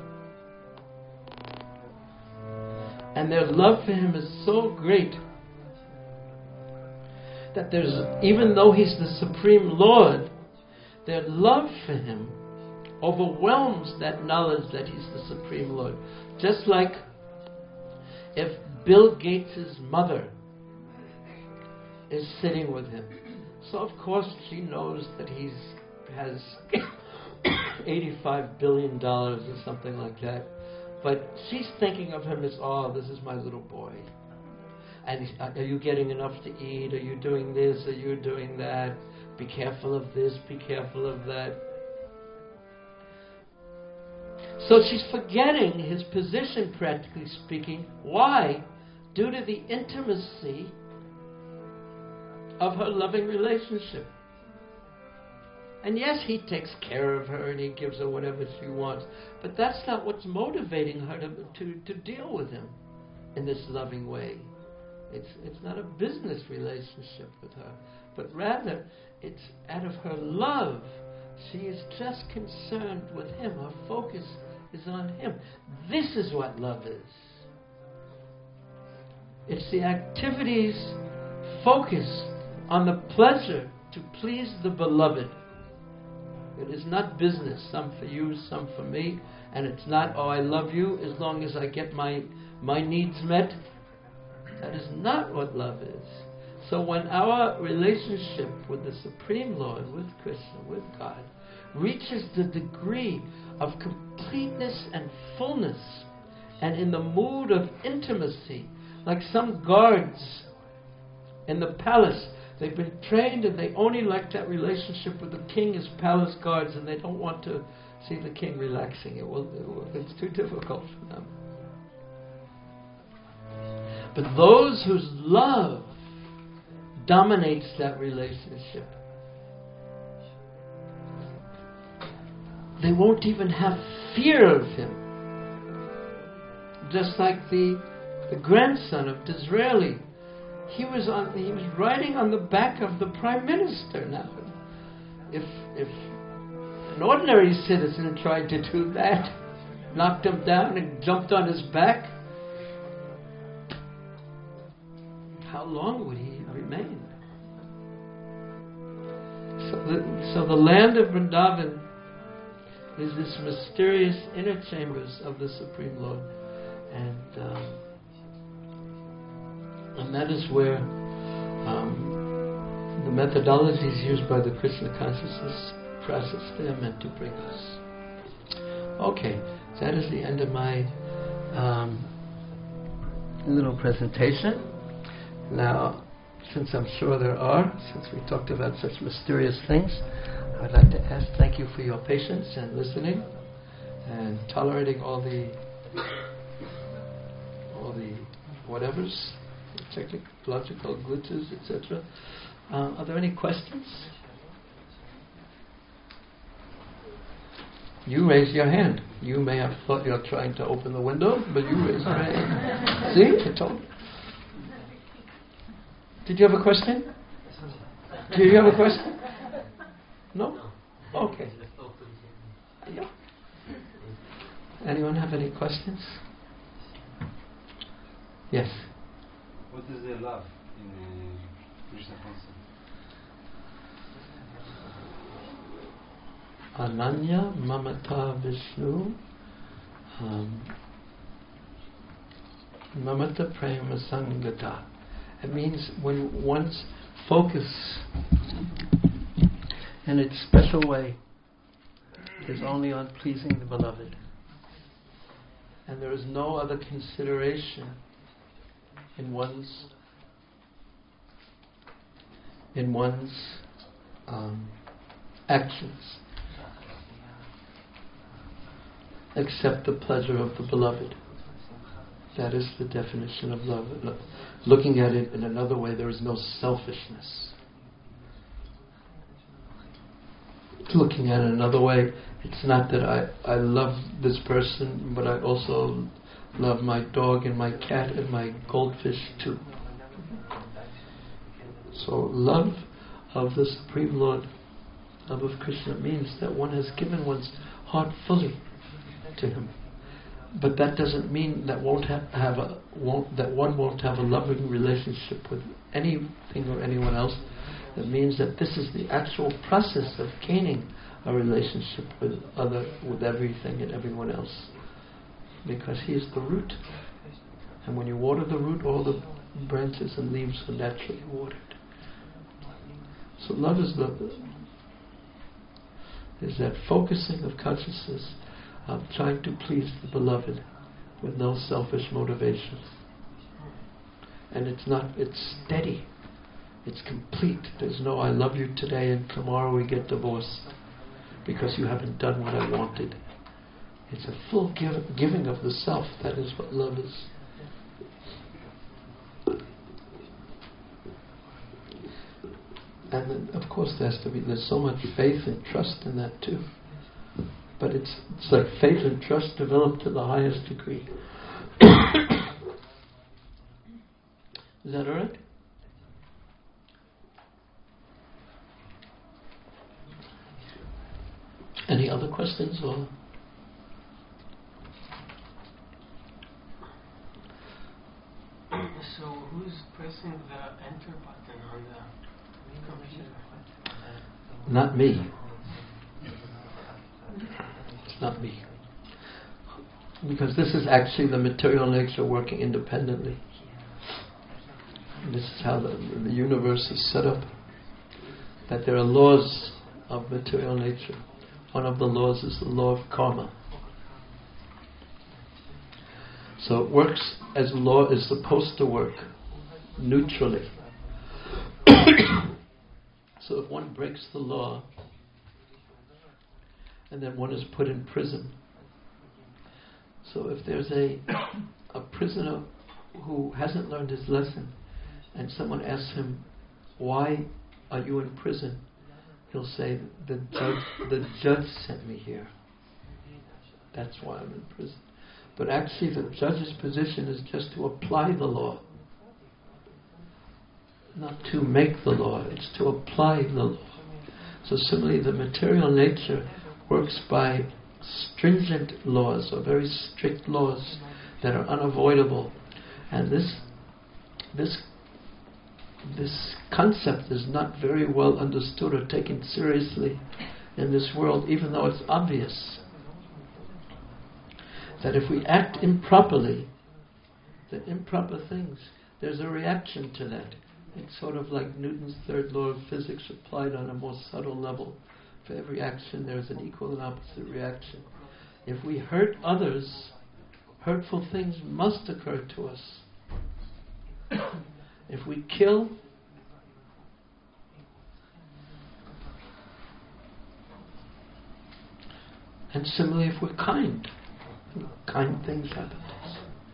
And their love for Him is so great that even though He's the Supreme Lord, their love for Him overwhelms that knowledge that He's the Supreme Lord. Just like if Bill Gates' mother is sitting with him. So of course she knows that he has $85 billion or something like that. But she's thinking of him as, oh, this is my little boy. And are you getting enough to eat? Are you doing this? Are you doing that? Be careful of this, be careful of that. So she's forgetting his position, practically speaking. Why? Due to the intimacy of her loving relationship. And yes, he takes care of her and he gives her whatever she wants. But that's not what's motivating her to deal with him in this loving way. It's not a business relationship with her, but rather it's out of her love. She is just concerned with him. Her focus is on Him. This is what love is. It's the activities focused on the pleasure to please the beloved. It is not business, some for you, some for me, and it's not, oh, I love you as long as I get my needs met. That is not what love is. So when our relationship with the Supreme Lord, with Krishna, with God, reaches the degree of completeness and fullness, and in the mood of intimacy, like some guards in the palace, they've been trained and they only like that relationship with the king as palace guards, and they don't want to see the king relaxing. It's too difficult for them. But those whose love dominates that relationship, they won't even have fear of him. Just like the grandson of Disraeli. He was riding on the back of the Prime Minister now. If an ordinary citizen tried to do that, knocked him down and jumped on his back, how long would he remain? So the land of Vrindavan is this mysterious inner chambers of the Supreme Lord, and that is where the methodologies used by the Krishna consciousness process they are meant to bring us. Okay, that is the end of my little presentation. Now, since I'm sure since we talked about such mysterious things, I'd like to thank you for your patience and listening and tolerating all the whatevers, technological glitches, etc. Are there any questions? You raise your hand. You may have thought you're trying to open the window, but you raise your hand. See? I told you. Did you have a question? Do you have a question? No? Okay. Yeah. Anyone have any questions? Yes. What is the love in Krishna concept? Ananya Mamata Vishnu Mamata Prema Sangata. It means when one's focus in its special way is only on pleasing the beloved, and there is no other consideration in one's actions except the pleasure of the beloved. That is the definition of love. Looking at it in another way, there is no selfishness. Looking at it another way, it's not that I love this person, but I also love my dog and my cat and my goldfish too. So love of the Supreme Lord, love of Krishna, means that one has given one's heart fully to Him. But that doesn't mean that one won't have a loving relationship with anything or anyone else. It means that this is the actual process of gaining a relationship with everything and everyone else, because He is the root, and when you water the root, all the branches and leaves are naturally watered. So love is that focusing of consciousness of trying to please the beloved with no selfish motivation. And it's steady, it's complete. There's no I love you today and tomorrow we get divorced because you haven't done what I wanted. It's a full giving of the self. That is what love is. And then, of course, there's so much faith and trust in that too. But it's like faith and trust developed to the highest degree. Is that all right? Any other questions? Or pressing the enter button on the computer? Not me. It's not me. Because this is actually the material nature working independently. This is how the universe is set up. That there are laws of material nature. One of the laws is the law of karma. So it works as law is supposed to work, neutrally. So if one breaks the law, and then one is put in prison. So if there's a prisoner who hasn't learned his lesson, and someone asks him, "Why are you in prison?" He'll say, the judge sent me here. That's why I'm in prison. But actually the judge's position is just to apply the law. Not to make the law, it's to apply the law. So similarly, the material nature works by stringent laws, or very strict laws that are unavoidable. And this concept is not very well understood or taken seriously in this world, even though it's obvious that if we act improperly, that improper things, there's a reaction to that. It's sort of like Newton's third law of physics applied on a more subtle level. For every action there's an equal and opposite reaction. If we hurt others, hurtful things must occur to us. If we kill, and similarly if we're kind things happen to us.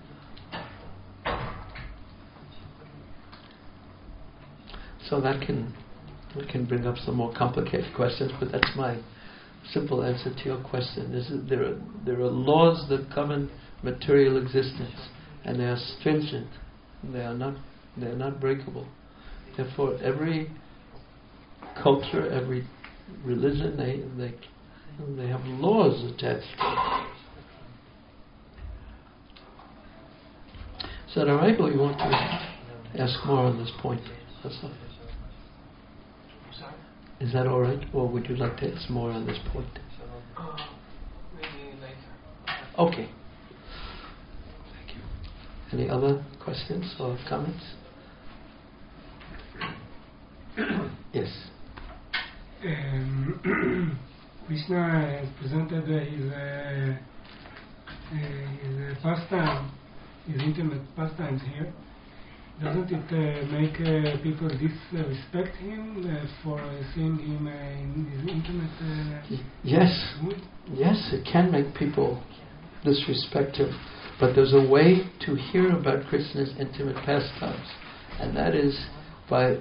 So that can bring up some more complicated questions, but that's my simple answer to your question. There are laws that govern material existence, and they are stringent. They are not breakable. Therefore, every culture, every religion, they have laws attached to it. Is that all right, or you want to ask more on this point? That's all. Is that all right, or would you like to ask more on this point? Maybe later. Okay. Thank you. Any other questions or comments? Yes. Krishna has presented his pastime, his intimate pastimes here. Doesn't it make people disrespect him for seeing him in his intimate Yes. mood? Yes, it can make people disrespect him. But there's a way to hear about Krishna's intimate pastimes. And that is by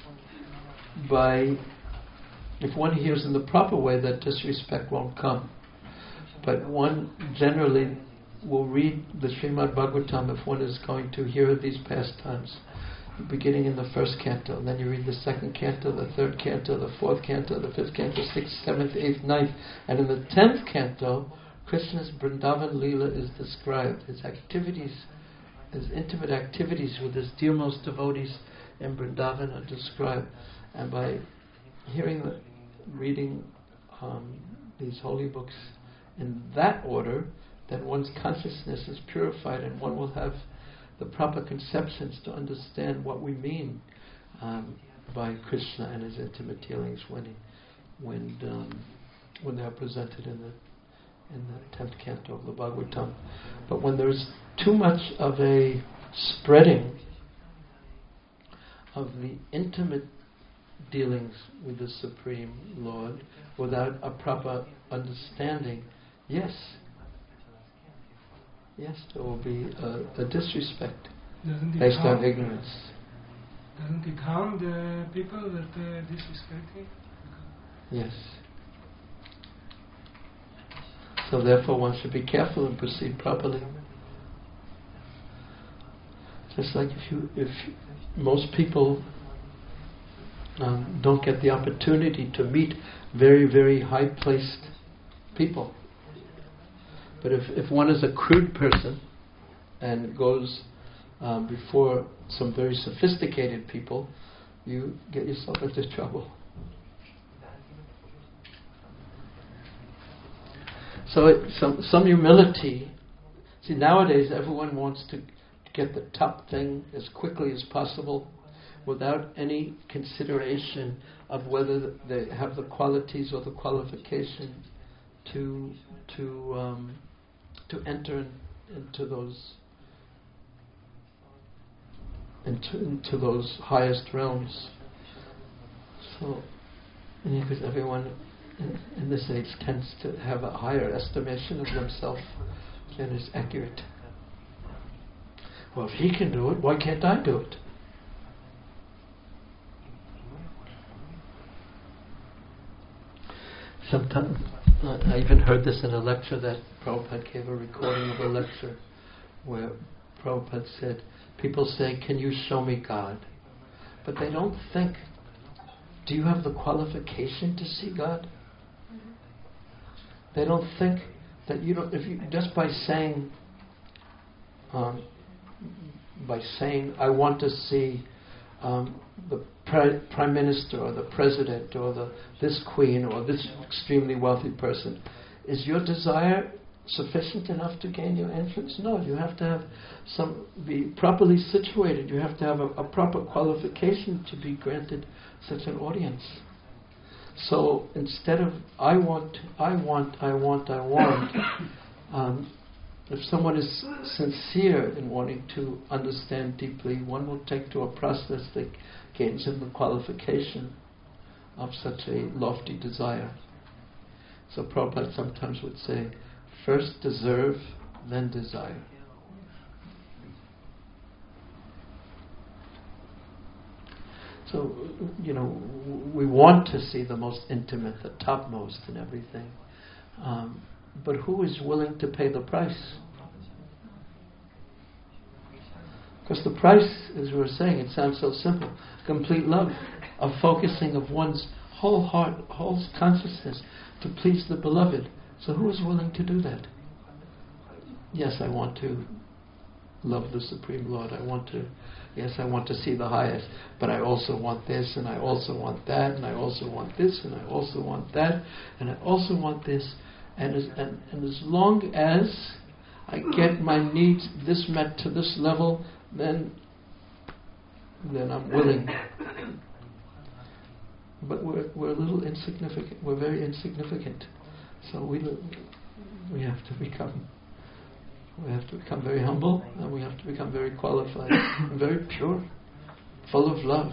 if one hears in the proper way, that disrespect won't come. But one generally will read the Srimad Bhagavatam if one is going to hear these pastimes, beginning in the first canto, and then you read the second canto, the third canto, the fourth canto, the fifth canto, sixth, seventh, eighth, ninth, and in the 10th canto, Krishna's Vrindavan Leela is described. His activities, his intimate activities with his dearmost devotees in Vrindavan are described. And by reading these holy books in that order, then one's consciousness is purified, and one will have the proper conceptions to understand what we mean by Krishna and his intimate dealings when they are presented in the 10th canto of the Bhagavatam. But when there's too much of a spreading of the intimate dealings with the Supreme Lord without a proper understanding, yes, there will be a disrespect based on ignorance. Doesn't it harm the people that disrespect him? Yes. So therefore one should be careful and proceed properly. Just like if most people don't get the opportunity to meet very, very high-placed people. But if one is a crude person and goes before some very sophisticated people, you get yourself into trouble. So some humility. See, nowadays everyone wants to get the top thing as quickly as possible, without any consideration of whether they have the qualities or the qualification to enter into those highest realms. So, because everyone in this age tends to have a higher estimation of themselves than is accurate. Well, if he can do it, why can't I do it? Sometimes, I even heard this in a lecture that Prabhupada gave, a recording of a lecture where Prabhupada said, people say, can you show me God? But they don't think, do you have the qualification to see God? They don't think that you don't, if you, just by saying, I want to see the Prime Minister or the President or this Queen or this extremely wealthy person, is your desire sufficient enough to gain your entrance? No, you have to have be properly situated. You have to have a proper qualification to be granted such an audience. So instead of I want, if someone is sincere in wanting to understand deeply, one will take to a process that gains him the qualification of such a lofty desire. So Prabhupada sometimes would say, first deserve, then desire. So, we want to see the most intimate, the topmost in everything. But who is willing to pay the price? Because the price, as we were saying, it sounds so simple. Complete love, a focusing of one's whole heart, whole consciousness to please the beloved. So who is willing to do that? Yes, I want to love the Supreme Lord. I want to see the highest. But I also want this, and I also want that, and I also want this, and I also want that, and I also want this. And as long as I get my needs this met to this level, then I'm willing. But we're a little insignificant. We're very insignificant. So we have to become very humble, and we have to become very qualified and very pure, full of love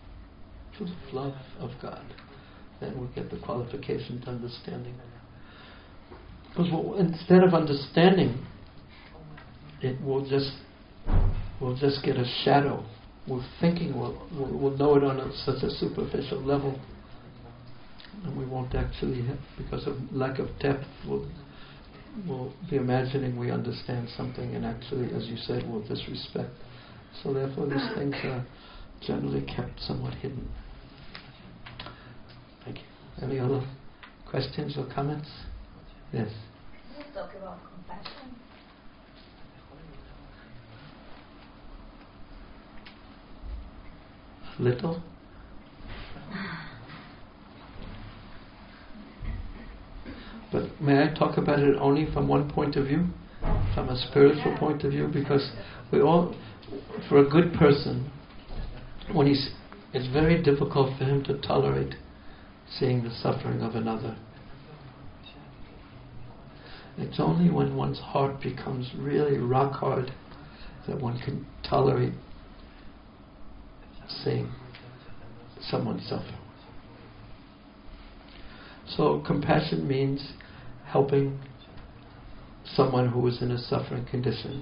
of God. Then we'll get the qualification to understanding. Because instead of understanding, we'll just get a shadow. We're thinking we'll know it on such a superficial level, and we won't actually, because of lack of depth, we'll be imagining we understand something, and actually, as you said, we'll disrespect. So therefore, these things are generally kept somewhat hidden. Thank you. Any other questions or comments? Yes. Can you talk about compassion? Little? But may I talk about it only from one point of view? From a spiritual point of view? Because we all, for a good person, it's very difficult for him to tolerate seeing the suffering of another. It's only when one's heart becomes really rock hard that one can tolerate seeing someone suffer. So compassion means helping someone who is in a suffering condition.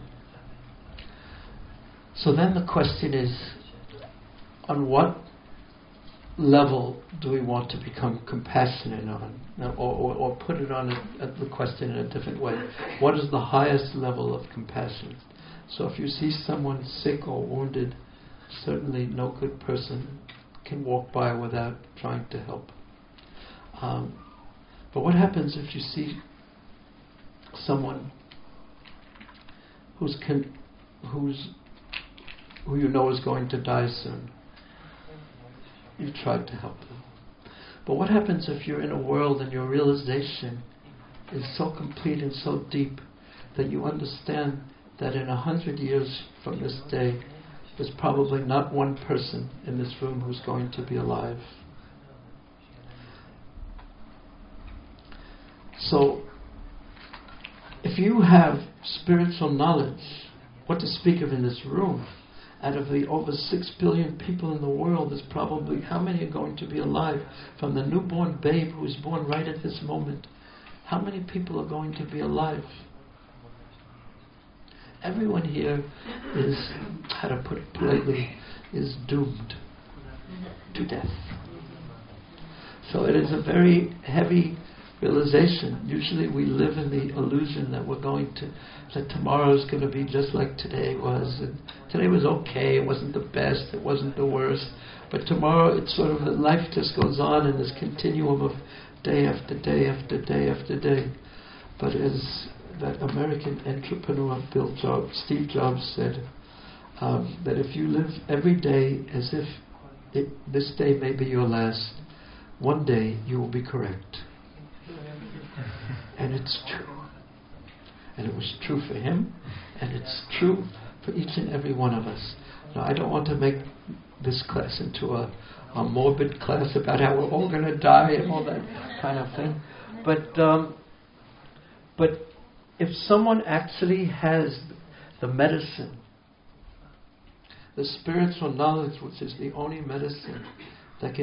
So then the question is, on what level do we want to become compassionate on? Or put it on the question in a different way. What is the highest level of compassion? So if you see someone sick or wounded, certainly no good person can walk by without trying to help. But what happens if you see someone who's who you know is going to die soon. You tried to help them. But what happens if you're in a world and your realization is so complete and so deep that you understand that in 100 years from this day, there's probably not one person in this room who's going to be alive. So, if you have spiritual knowledge, what to speak of in this room, out of the over 6 billion people in the world, there's probably how many are going to be alive? From the newborn babe who is born right at this moment, how many people are going to be alive? Everyone here is, how to put it politely, is doomed to death. So it is a very heavy realization. Usually we live in the illusion that that tomorrow is going to be just like today was. And today was okay, it wasn't the best, it wasn't the worst. But tomorrow, it's sort of, life just goes on in this continuum of day after day after day after day. But as that American entrepreneur Steve Jobs said, that if you live every day as if this day may be your last, one day you will be correct. And it's true. And it was true for him, and it's true for each and every one of us. Now, I don't want to make this class into a morbid class about how we're all going to die and all that kind of thing. But if someone actually has the medicine, the spiritual knowledge, which is the only medicine that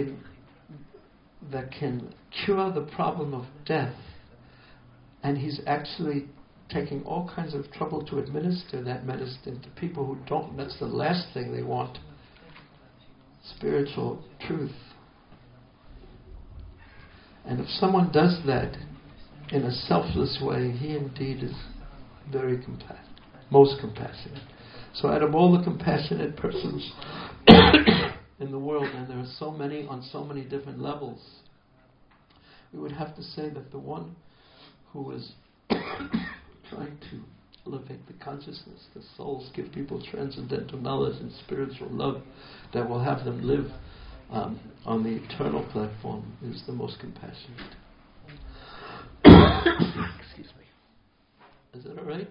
can cure the problem of death, and he's actually taking all kinds of trouble to administer that medicine to people who don't, that's the last thing they want. Spiritual truth. And if someone does that in a selfless way, he indeed is very most compassionate. So out of all the compassionate persons in the world, and there are so many on so many different levels, we would have to say that the one who is trying to elevate the consciousness, the souls, give people transcendental knowledge and spiritual love that will have them live on the eternal platform, is the most compassionate. Excuse me. Is that all right?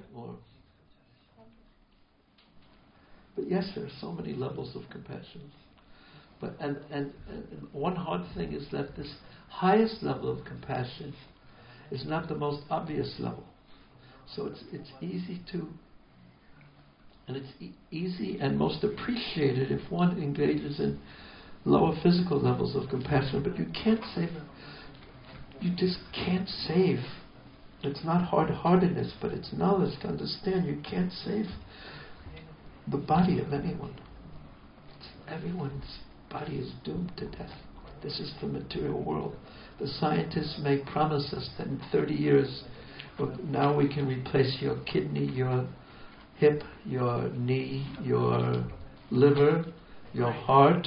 But yes, there are so many levels of compassion. But and one hard thing is that this highest level of compassion is not the most obvious level. So it's easy to, and it's easy and most appreciated if one engages in lower physical levels of compassion. But you can't save. You just can't save. It's not hard-heartedness, but it's knowledge to understand you can't save the body of anyone. Everyone's body is doomed to death. This is the material world. The scientists may promise us that in 30 years, now we can replace your kidney, your hip, your knee, your liver, your heart.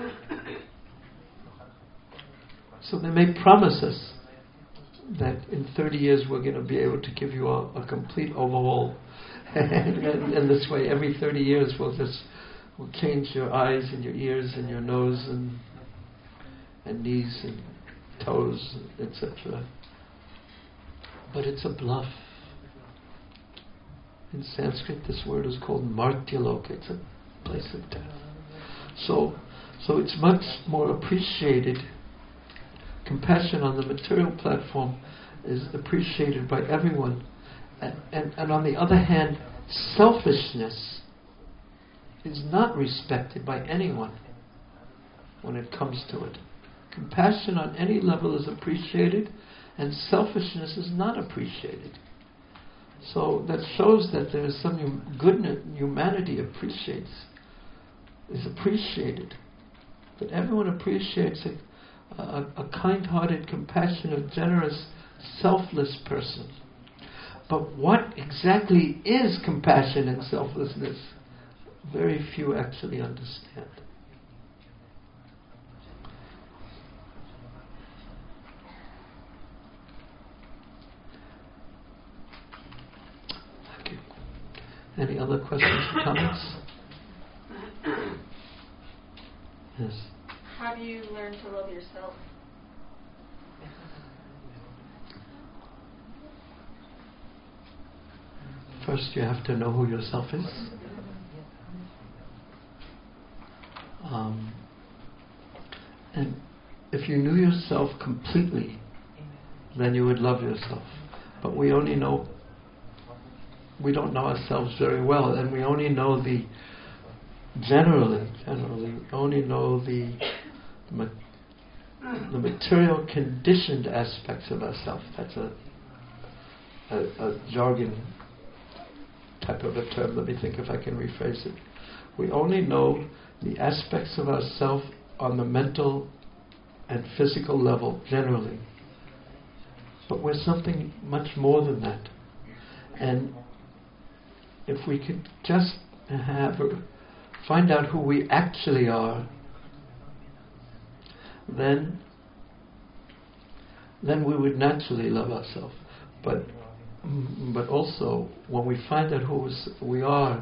So they may promise us that in 30 years we're going to be able to give you a complete overhaul. and this way, every 30 years we'll change your eyes and your ears and your nose and knees and toes, etc. But it's a bluff. In Sanskrit, this word is called martyaloka. It's a place of death. So it's much more appreciated. Compassion on the material platform is appreciated by everyone. And on the other hand, selfishness is not respected by anyone when it comes to it. Compassion on any level is appreciated, and selfishness is not appreciated. So that shows that there is some goodness, humanity is appreciated. That everyone appreciates a kind-hearted, compassionate, generous, selfless person. But what exactly is compassion and selflessness? Very few actually understand. Thank you. Any other questions or comments? you learn to love yourself? First, you have to know who yourself is. And if you knew yourself completely, then you would love yourself. But we don't know ourselves very well, and we only know generally, only know the material conditioned aspects of ourselves. That's a jargon type of a term. Let me think if I can rephrase it. We only know the aspects of ourself on the mental and physical level, generally. But we're something much more than that. And if we could just find out who we actually are, then we would naturally love ourselves. But also, when we find out who we are,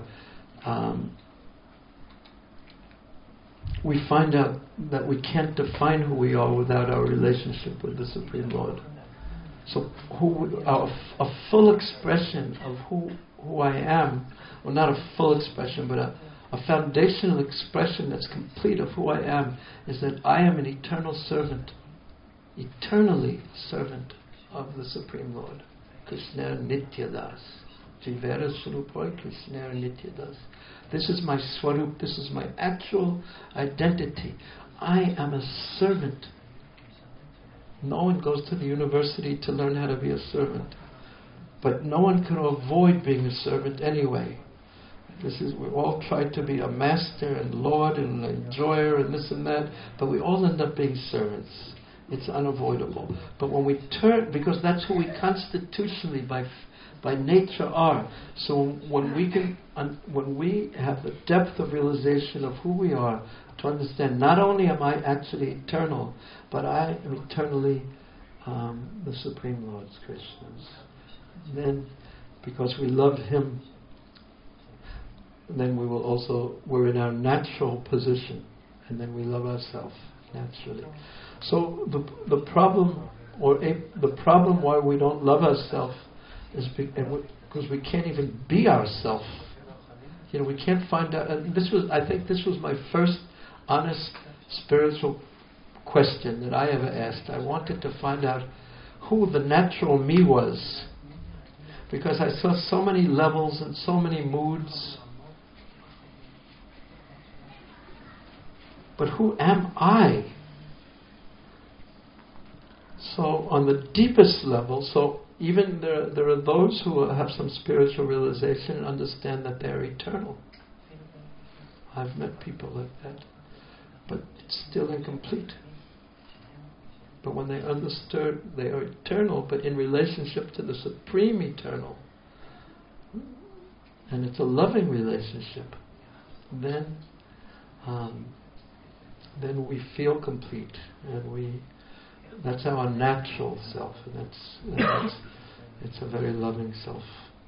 we find out that we can't define who we are without our relationship with the Supreme Lord. So a full expression of who I am, well, not a full expression, but a foundational expression that's complete of who I am, is that I am an eternal servant, eternally servant of the Supreme Lord. Krishna Nityadas. Jivera Swarupoi Krishna Nityadas. This is my Swarup, this is my actual identity. I am a servant. No one goes to the university to learn how to be a servant. But no one can avoid being a servant anyway. We all try to be a master and lord and enjoyer and this and that, but we all end up being servants. It's unavoidable. But when we turn, because that's who we constitutionally by nature are. So when we have the depth of realization of who we are, to understand not only am I actually eternal, but I am eternally the Supreme Lord's Krishna's. Then, because we love Him, then we're in our natural position, and then we love ourselves naturally. So the problem why we don't love ourselves is because we can't even be ourselves. We can't find out. And I think this was my first honest spiritual question that I ever asked. I wanted to find out who the natural me was, because I saw so many levels and so many moods. But who am I? So on the deepest level, so even there are those who have some spiritual realization and understand that they're eternal. I've met people like that. But it's still incomplete. But when they understood they are eternal, but in relationship to the Supreme Eternal, and it's a loving relationship, then we feel complete, and that's our natural self, and it's a very loving self.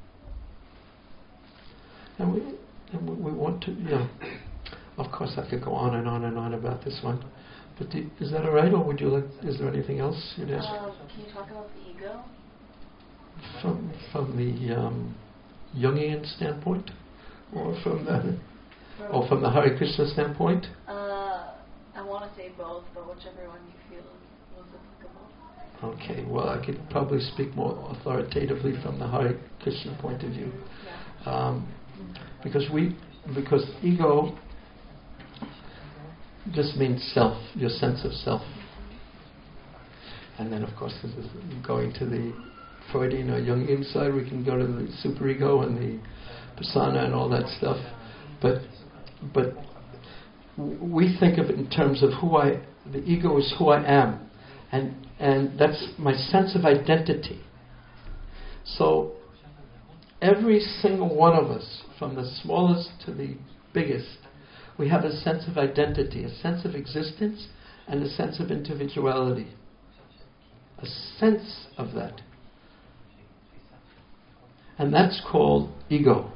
And we want to, of course I could go on and on and on about this one, but is that alright, or would you like, is there anything else you'd ask? Can you talk about the ego? From the Jungian standpoint, or from the Hare Krishna standpoint? I want to say both, but whichever one you feel was applicable. Okay, well, I could probably speak more authoritatively from the Hare Krishna point of view, because ego just means self, your sense of self, and then of course this is going to the Freudian or Jungian side. We can go to the superego and the persona and all that stuff, but we think of it in terms of the ego is who I am, and that's my sense of identity. So every single one of us, from the smallest to the biggest, we have a sense of identity, a sense of existence, and a sense of individuality. A sense of that. And that's called ego.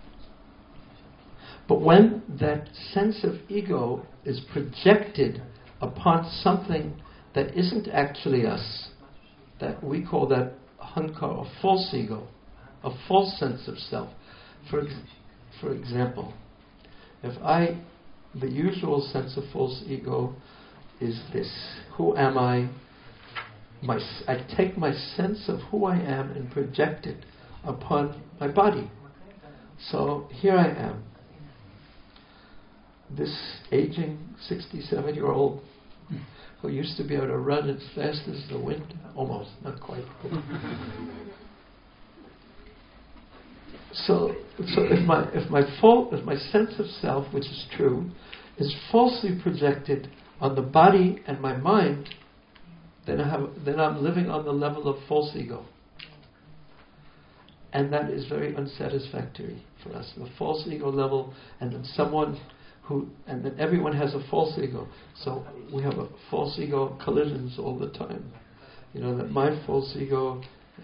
But when that sense of ego is projected upon something that isn't actually us, that we call that hankar, a false ego, a false sense of self. For example, the usual sense of false ego is this: who am I? I take my sense of who I am and project it upon my body. So here I am, this aging 67-year-old who used to be able to run as fast as the wind, almost, not quite. So if my sense of self, which is true, is falsely projected on the body and my mind, then I'm living on the level of false ego. And that is very unsatisfactory for us. The false ego level, and then everyone has a false ego. So we have a false ego collisions all the time. That my false ego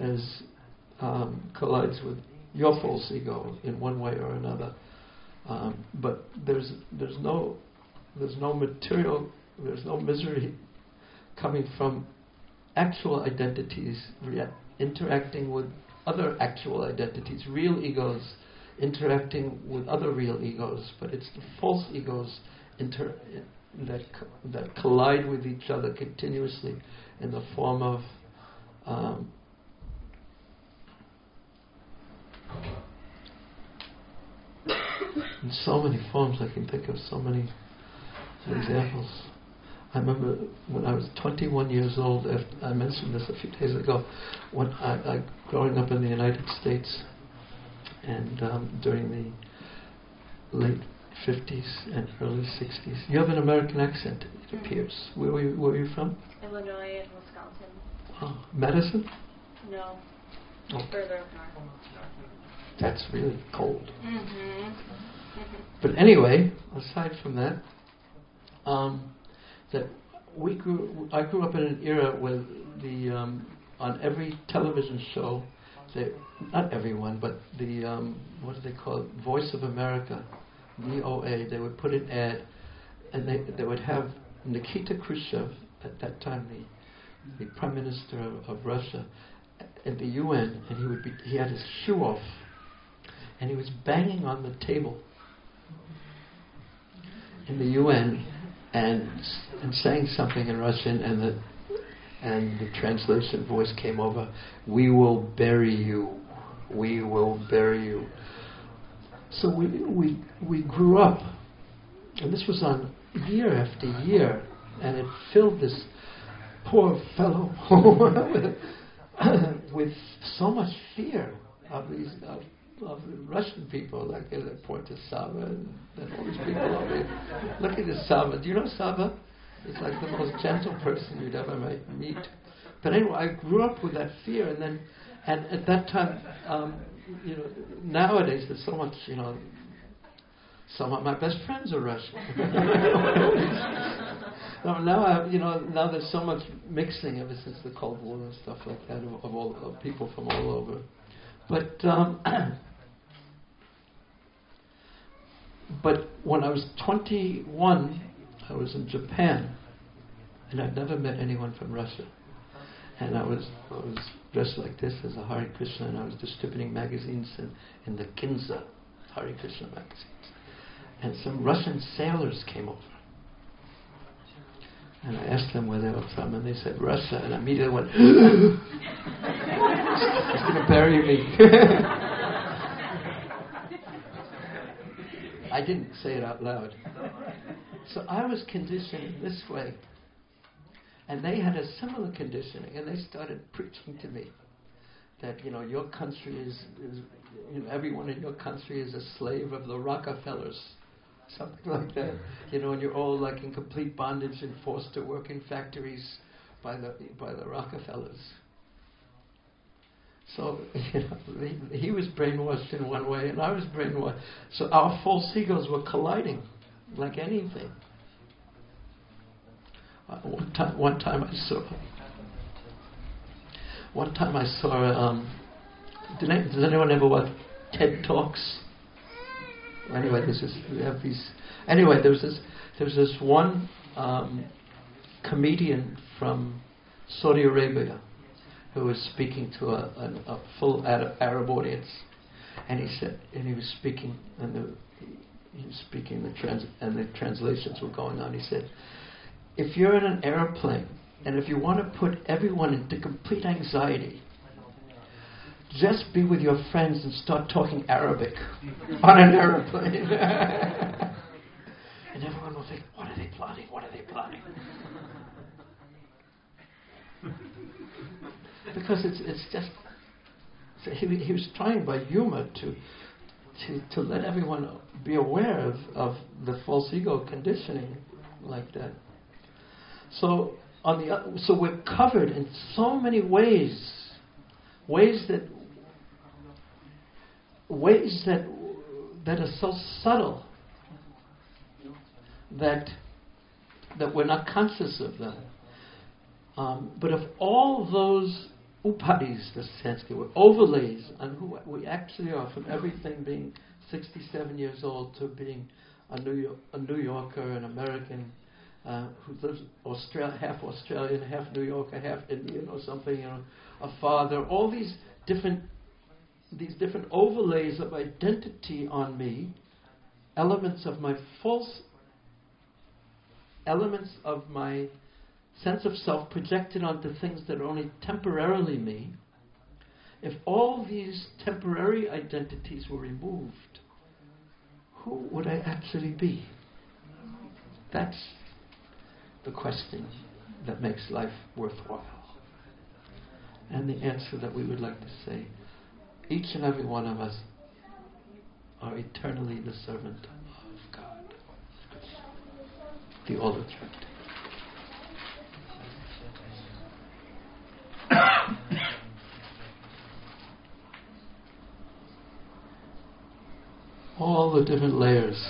collides with your false ego in one way or another. But there's no misery coming from actual identities interacting with other actual identities, real egos interacting with other real egos, but it's the false egos that collide with each other continuously in the form of in so many forms. I can think of so many examples. I remember when I was 21 years old, I mentioned this a few days ago, when I growing up in the United States, and during the late 50s and early 60s. You have an American accent, it appears. Where were you from? Illinois and Wisconsin. Oh, Madison? No. Oh. Further up north. That's really cold. Mm-hmm. But anyway, aside from that, I grew up in an era where on every television show, not everyone, but what do they call it? Voice of America, VOA. They would put an ad, and they would have Nikita Khrushchev, at that time the Prime Minister of Russia, at the UN, and he had his shoe off, and he was banging on the table in the UN and saying something in Russian, and the translation voice came over, "We will bury you. We will bury you." So we grew up, and this was on year after year, and it filled this poor fellow with so much fear of the Russian people, like Porta Sava and all these people over there. Look at this Sava. Do you know Sava? It's like the most gentle person you'd ever meet. But anyway, I grew up with that fear, and at that time, nowadays there's so much, some of my best friends are Russian. Now there's so much mixing ever since the Cold War and stuff like that of people from all over. But when I was 21, I was in Japan, and I'd never met anyone from Russia. And I was dressed like this as a Hare Krishna, and I was distributing magazines in the Ginza Hare Krishna magazines. And some Russian sailors came over. And I asked them where they were from, and they said Russia, and I immediately went, he's going to bury me. I didn't say it out loud. So I was conditioned this way. And they had a similar conditioning, and they started preaching to me that, your country is everyone in your country is a slave of the Rockefellers. Something like that. And you're all like in complete bondage and forced to work in factories by the Rockefellers. So, he was brainwashed in one way, and I was brainwashed. So our false egos were colliding like anything. One time I saw. Does anyone ever watch TED Talks? Anyway, there was this one comedian from Saudi Arabia who was speaking to a full Arab audience, and he said, and he was speaking, and he was speaking, and the translations were going on. He said, if you're in an airplane and if you want to put everyone into complete anxiety, just be with your friends and start talking Arabic on an airplane. And everyone will think, what are they plotting? What are they plotting? Because it's just... So he was trying by humor to let everyone be aware of the false ego conditioning like that. So so we're covered in so many ways that are so subtle that we're not conscious of them. But if all those upadis, the Sanskrit word, overlays on who we actually are, from everything being 67 years old to being a New Yorker, an American, who lives half Australian, half New Yorker, half Indian or something, a father, all these different overlays of identity on me, elements of my sense of self projected onto things that are only temporarily me. If all these temporary identities were removed, who would I actually be? That's the question that makes life worthwhile. And the answer that we would like to say, each and every one of us are eternally the servant of God. The All-Attractive. All the different layers.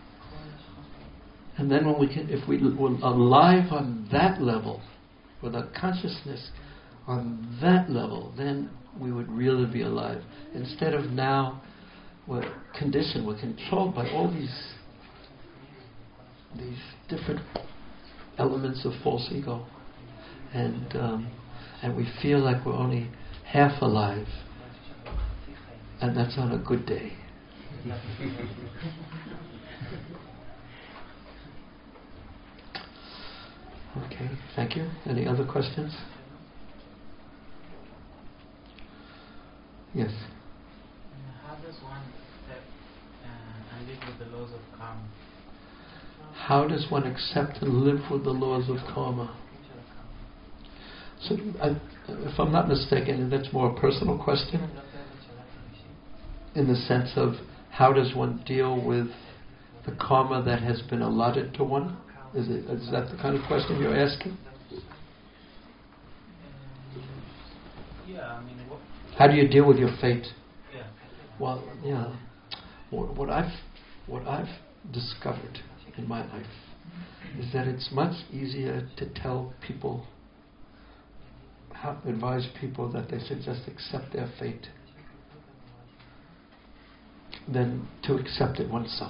And then if we were alive on that level, with a consciousness on that level, then we would really be alive. Instead of now, we're conditioned, we're controlled by all these different elements of false ego. And we feel like we're only half alive. And that's on a good day. Okay, thank you. Any other questions? Yes. How does one accept and live with the laws of karma? How does one accept and live with the laws of karma? So, if I'm not mistaken, that's more a personal question, in the sense of how does one deal with the karma that has been allotted to one? Is that the kind of question you're asking? Yeah, how do you deal with your fate? Yeah. Well, yeah. What I've discovered in my life is that it's much easier to tell people, advise people that they should just accept their fate than to accept it oneself.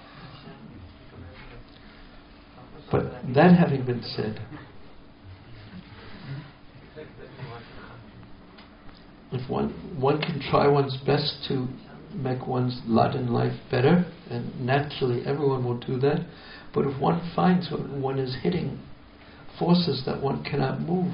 But that having been said, if one can try one's best to make one's lot in life better, and naturally everyone will do that, but if one finds one is hitting forces that one cannot move,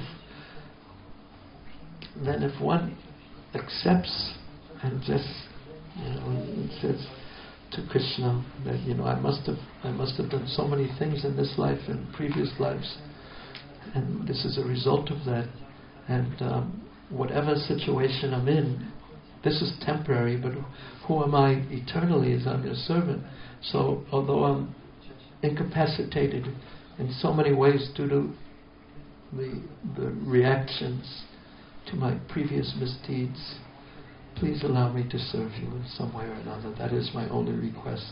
then if one accepts and just, it says to Krishna that I must have done so many things in this life and previous lives, and this is a result of that. And whatever situation I'm in, this is temporary, but who am I eternally? As I'm your servant. So although I'm incapacitated in so many ways due to the reactions to my previous misdeeds, please allow me to serve you in some way or another. That is my only request.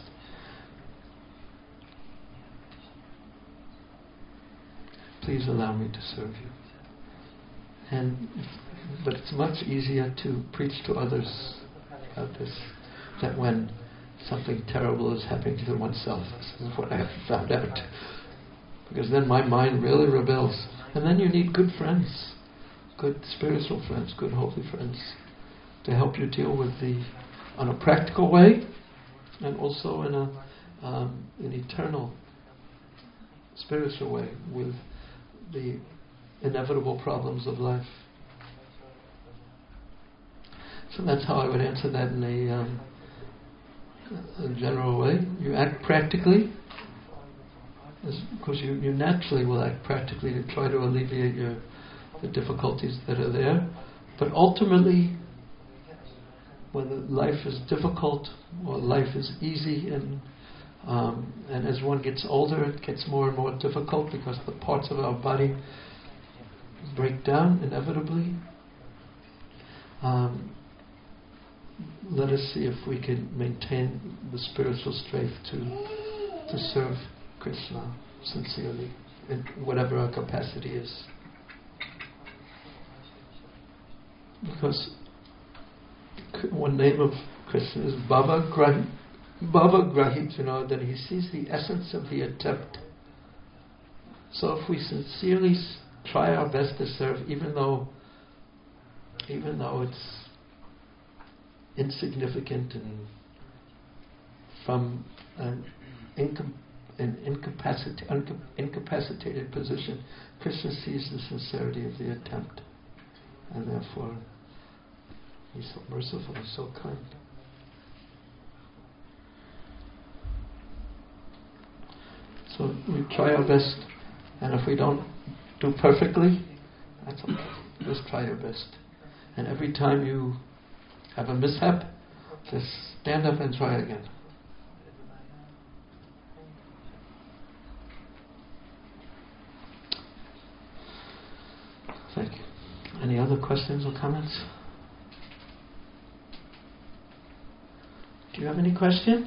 Please allow me to serve you. But it's much easier to preach to others about this than when something terrible is happening to oneself. This is what I have found out. because then my mind really rebels. And then you need good friends, good spiritual friends, good holy friends, to help you deal with on a practical way, and also in an eternal spiritual way with the inevitable problems of life. So that's how I would answer that in a general way. You act practically. Of course, you naturally will act practically to try to alleviate the difficulties that are there. But ultimately, when life is difficult or life is easy, and as one gets older, it gets more and more difficult because the parts of our body break down inevitably. Let us see if we can maintain the spiritual strength to serve Krishna sincerely in whatever our capacity is. Because one name of Krishna is Bhava Grahit, that he sees the essence of the attempt. So if we sincerely try our best to serve, even though it's insignificant and from an incapacitated position, Krishna sees the sincerity of the attempt, and therefore he's so merciful, he's so kind. So we try our best, and if we don't do perfectly, that's okay. Just try your best. And every time you have a mishap, just stand up and try again. Thank you. Any other questions or comments? Do you have any question?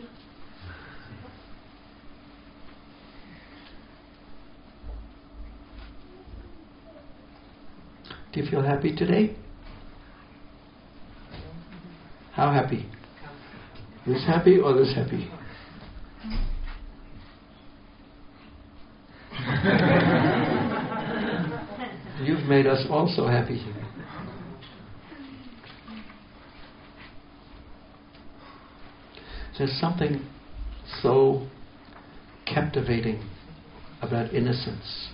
Do you feel happy today? How happy? This happy or this happy? You've made us all so happy. There's something so captivating about innocence.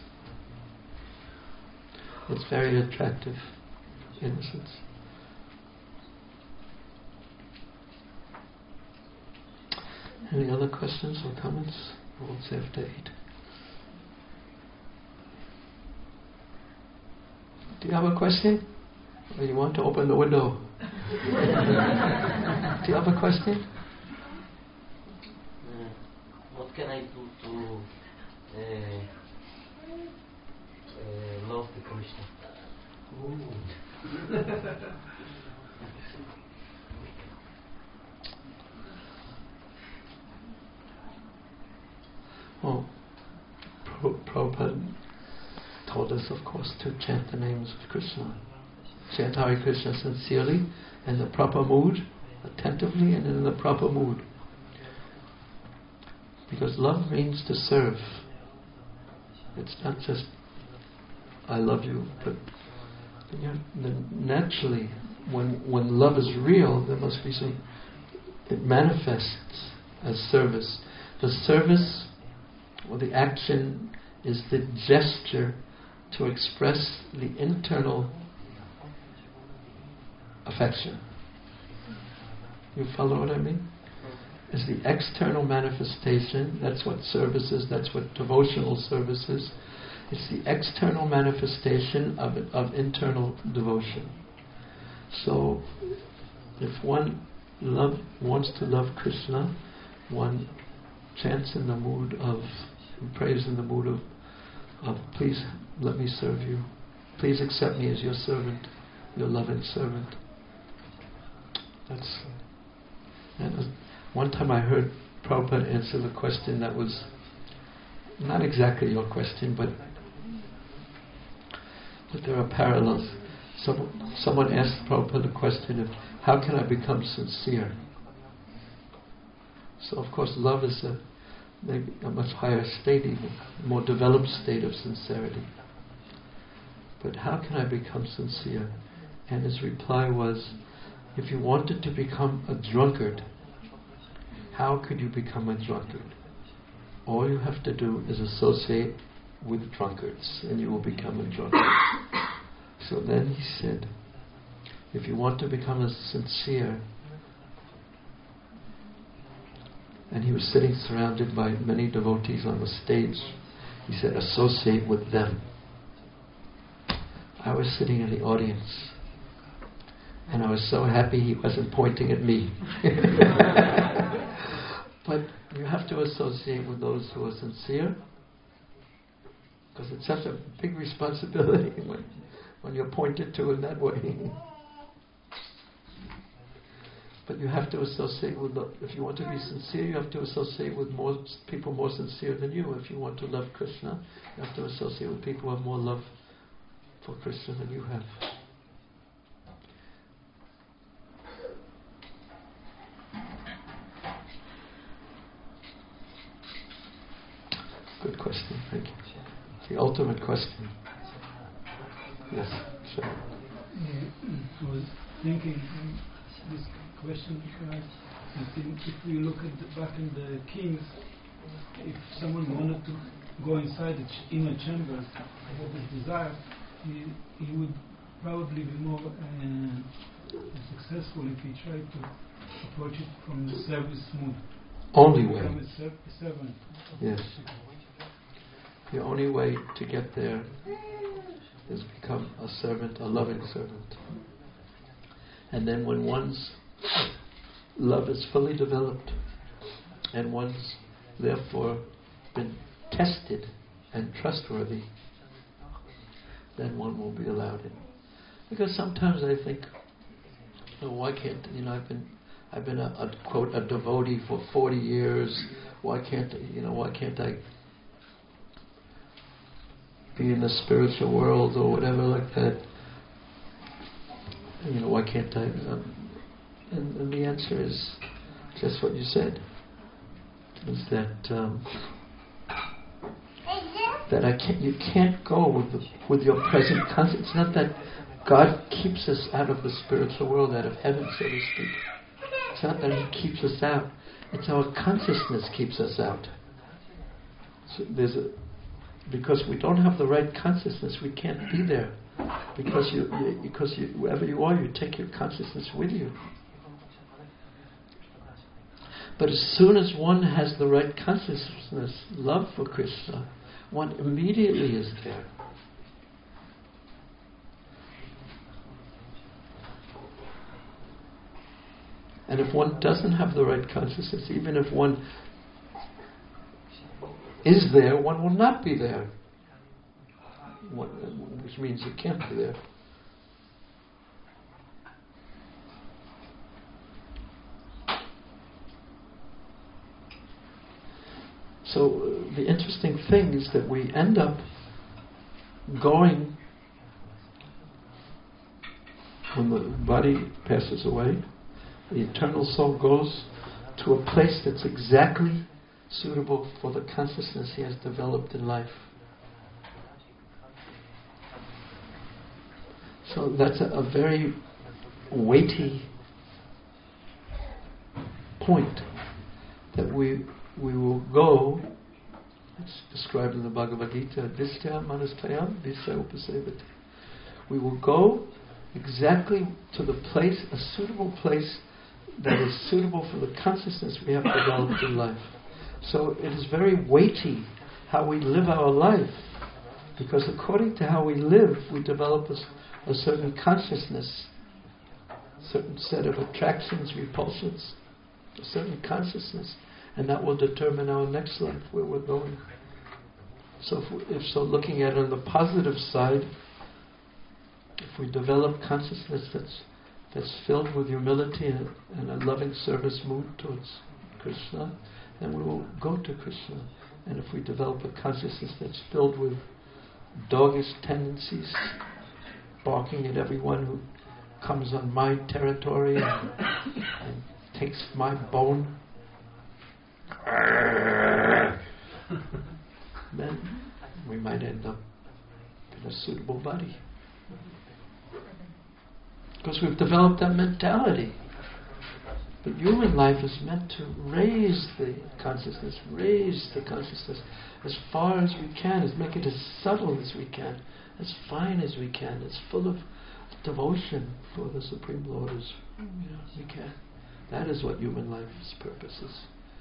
It's very attractive, innocence. Any other questions or comments? We'll say after 8. Do you have a question? Or you want to open the window? Do you have a question? What can I do to love the Krishna? Well, Prabhupada told us, of course, to chant the names of Krishna. Chant Hare Krishna sincerely, in the proper mood, attentively, and in the proper mood. Because love means to serve. It's not just, I love you, but naturally, when love is real, there must be it manifests as service. The service or the action is the gesture to express the internal affection. You follow what I mean? It's the external manifestation. That's what service is. That's what devotional service is. It's the external manifestation of internal devotion. So, if one wants to love Krishna, one chants in the mood of, prays in the mood of please let me serve you. Please accept me as your servant, your loving servant. One time I heard Prabhupada answer the question that was not exactly your question, but there are parallels. Someone asked Prabhupada the question of how can I become sincere? So of course love is maybe a much higher state even, a more developed state of sincerity. But how can I become sincere? And his reply was, if you wanted to become a drunkard, how could you become a drunkard? All you have to do is associate with drunkards and you will become a drunkard. So then he said, if you want to become a sincere, and he was sitting surrounded by many devotees on the stage, he said, associate with them. I was sitting in the audience and I was so happy he wasn't pointing at me. But you have to associate with those who are sincere, because it's such a big responsibility when you're pointed to in that way. But you have to associate with, if you want to be sincere, you have to associate with more people more sincere than you. If you want to love Krishna, you have to associate with people who have more love for Krishna than you have. Good question, thank you. It's the ultimate question. Yes, sure. I was thinking this question because I think if we look at back in the Kings, if someone wanted to go inside the inner chambers of his desire, he would probably be more successful if he tried to approach it from the service mood. Only way. Become a servant. Yes. The only way to get there is become a servant, a loving servant. And then when one's love is fully developed and one's therefore been tested and trustworthy, then one will be allowed in. Because sometimes I think, why can't, I've been a quote, a devotee for 40 years, why can't I be in the spiritual world or whatever like that? Why can't I? And the answer is just what you said. Is that you can't go with your present consciousness. It's not that God keeps us out of the spiritual world, out of heaven, so to speak. It's not that He keeps us out. It's our consciousness keeps us out. So because we don't have the right consciousness, we can't be there. Because wherever you are, you take your consciousness with you. But as soon as one has the right consciousness, love for Krishna, one immediately is there. And if one doesn't have the right consciousness, even if one is there, one will not be there. Which means you can't be there. So the interesting thing is that we end up going, when the body passes away, the eternal soul goes to a place that's exactly suitable for the consciousness he has developed in life. So that's a very weighty point, that we will go, it's described in the Bhagavad Gita, Dishtya Manastayam Disya Upasevati. We will go exactly to the place, a suitable place that is suitable for the consciousness we have developed in life. So it is very weighty how we live our life, because according to how we live, we develop a certain consciousness, a certain set of attractions, repulsions, a certain consciousness, and that will determine our next life, where we're going. So if looking at it on the positive side, if we develop consciousness that's filled with humility and a loving service mood towards Krishna, then we will go to Krishna. And if we develop a consciousness that's filled with doggish tendencies, barking at everyone who comes on my territory and takes my bone, then we might end up in a suitable body. Because we've developed that mentality. But human life is meant to raise the consciousness as far as we can, make it as subtle as we can, as fine as we can, as full of devotion for the Supreme Lord as we can. That is what human life's purpose is.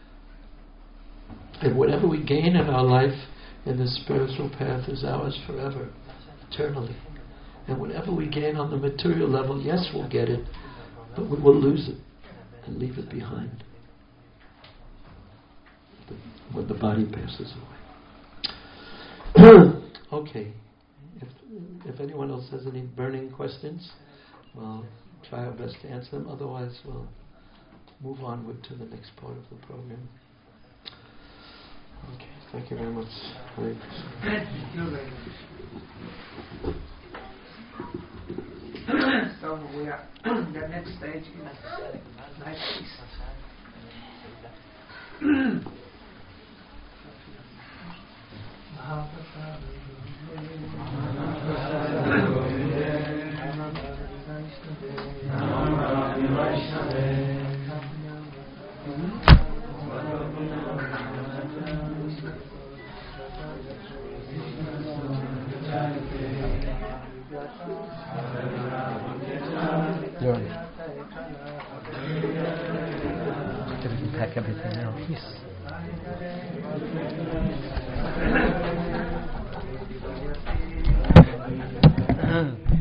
And whatever we gain in our life in the spiritual path is ours forever, eternally. And whatever we gain on the material level, yes, we'll get it, but we will lose it and leave it behind when the body passes away. Okay. If anyone else has any burning questions, we'll try our best to answer them. Otherwise, we'll move onward to the next part of the program. Okay, thank you very much. Hare Krishna. So we are the next stage is life peace. Pack everything now. Yes.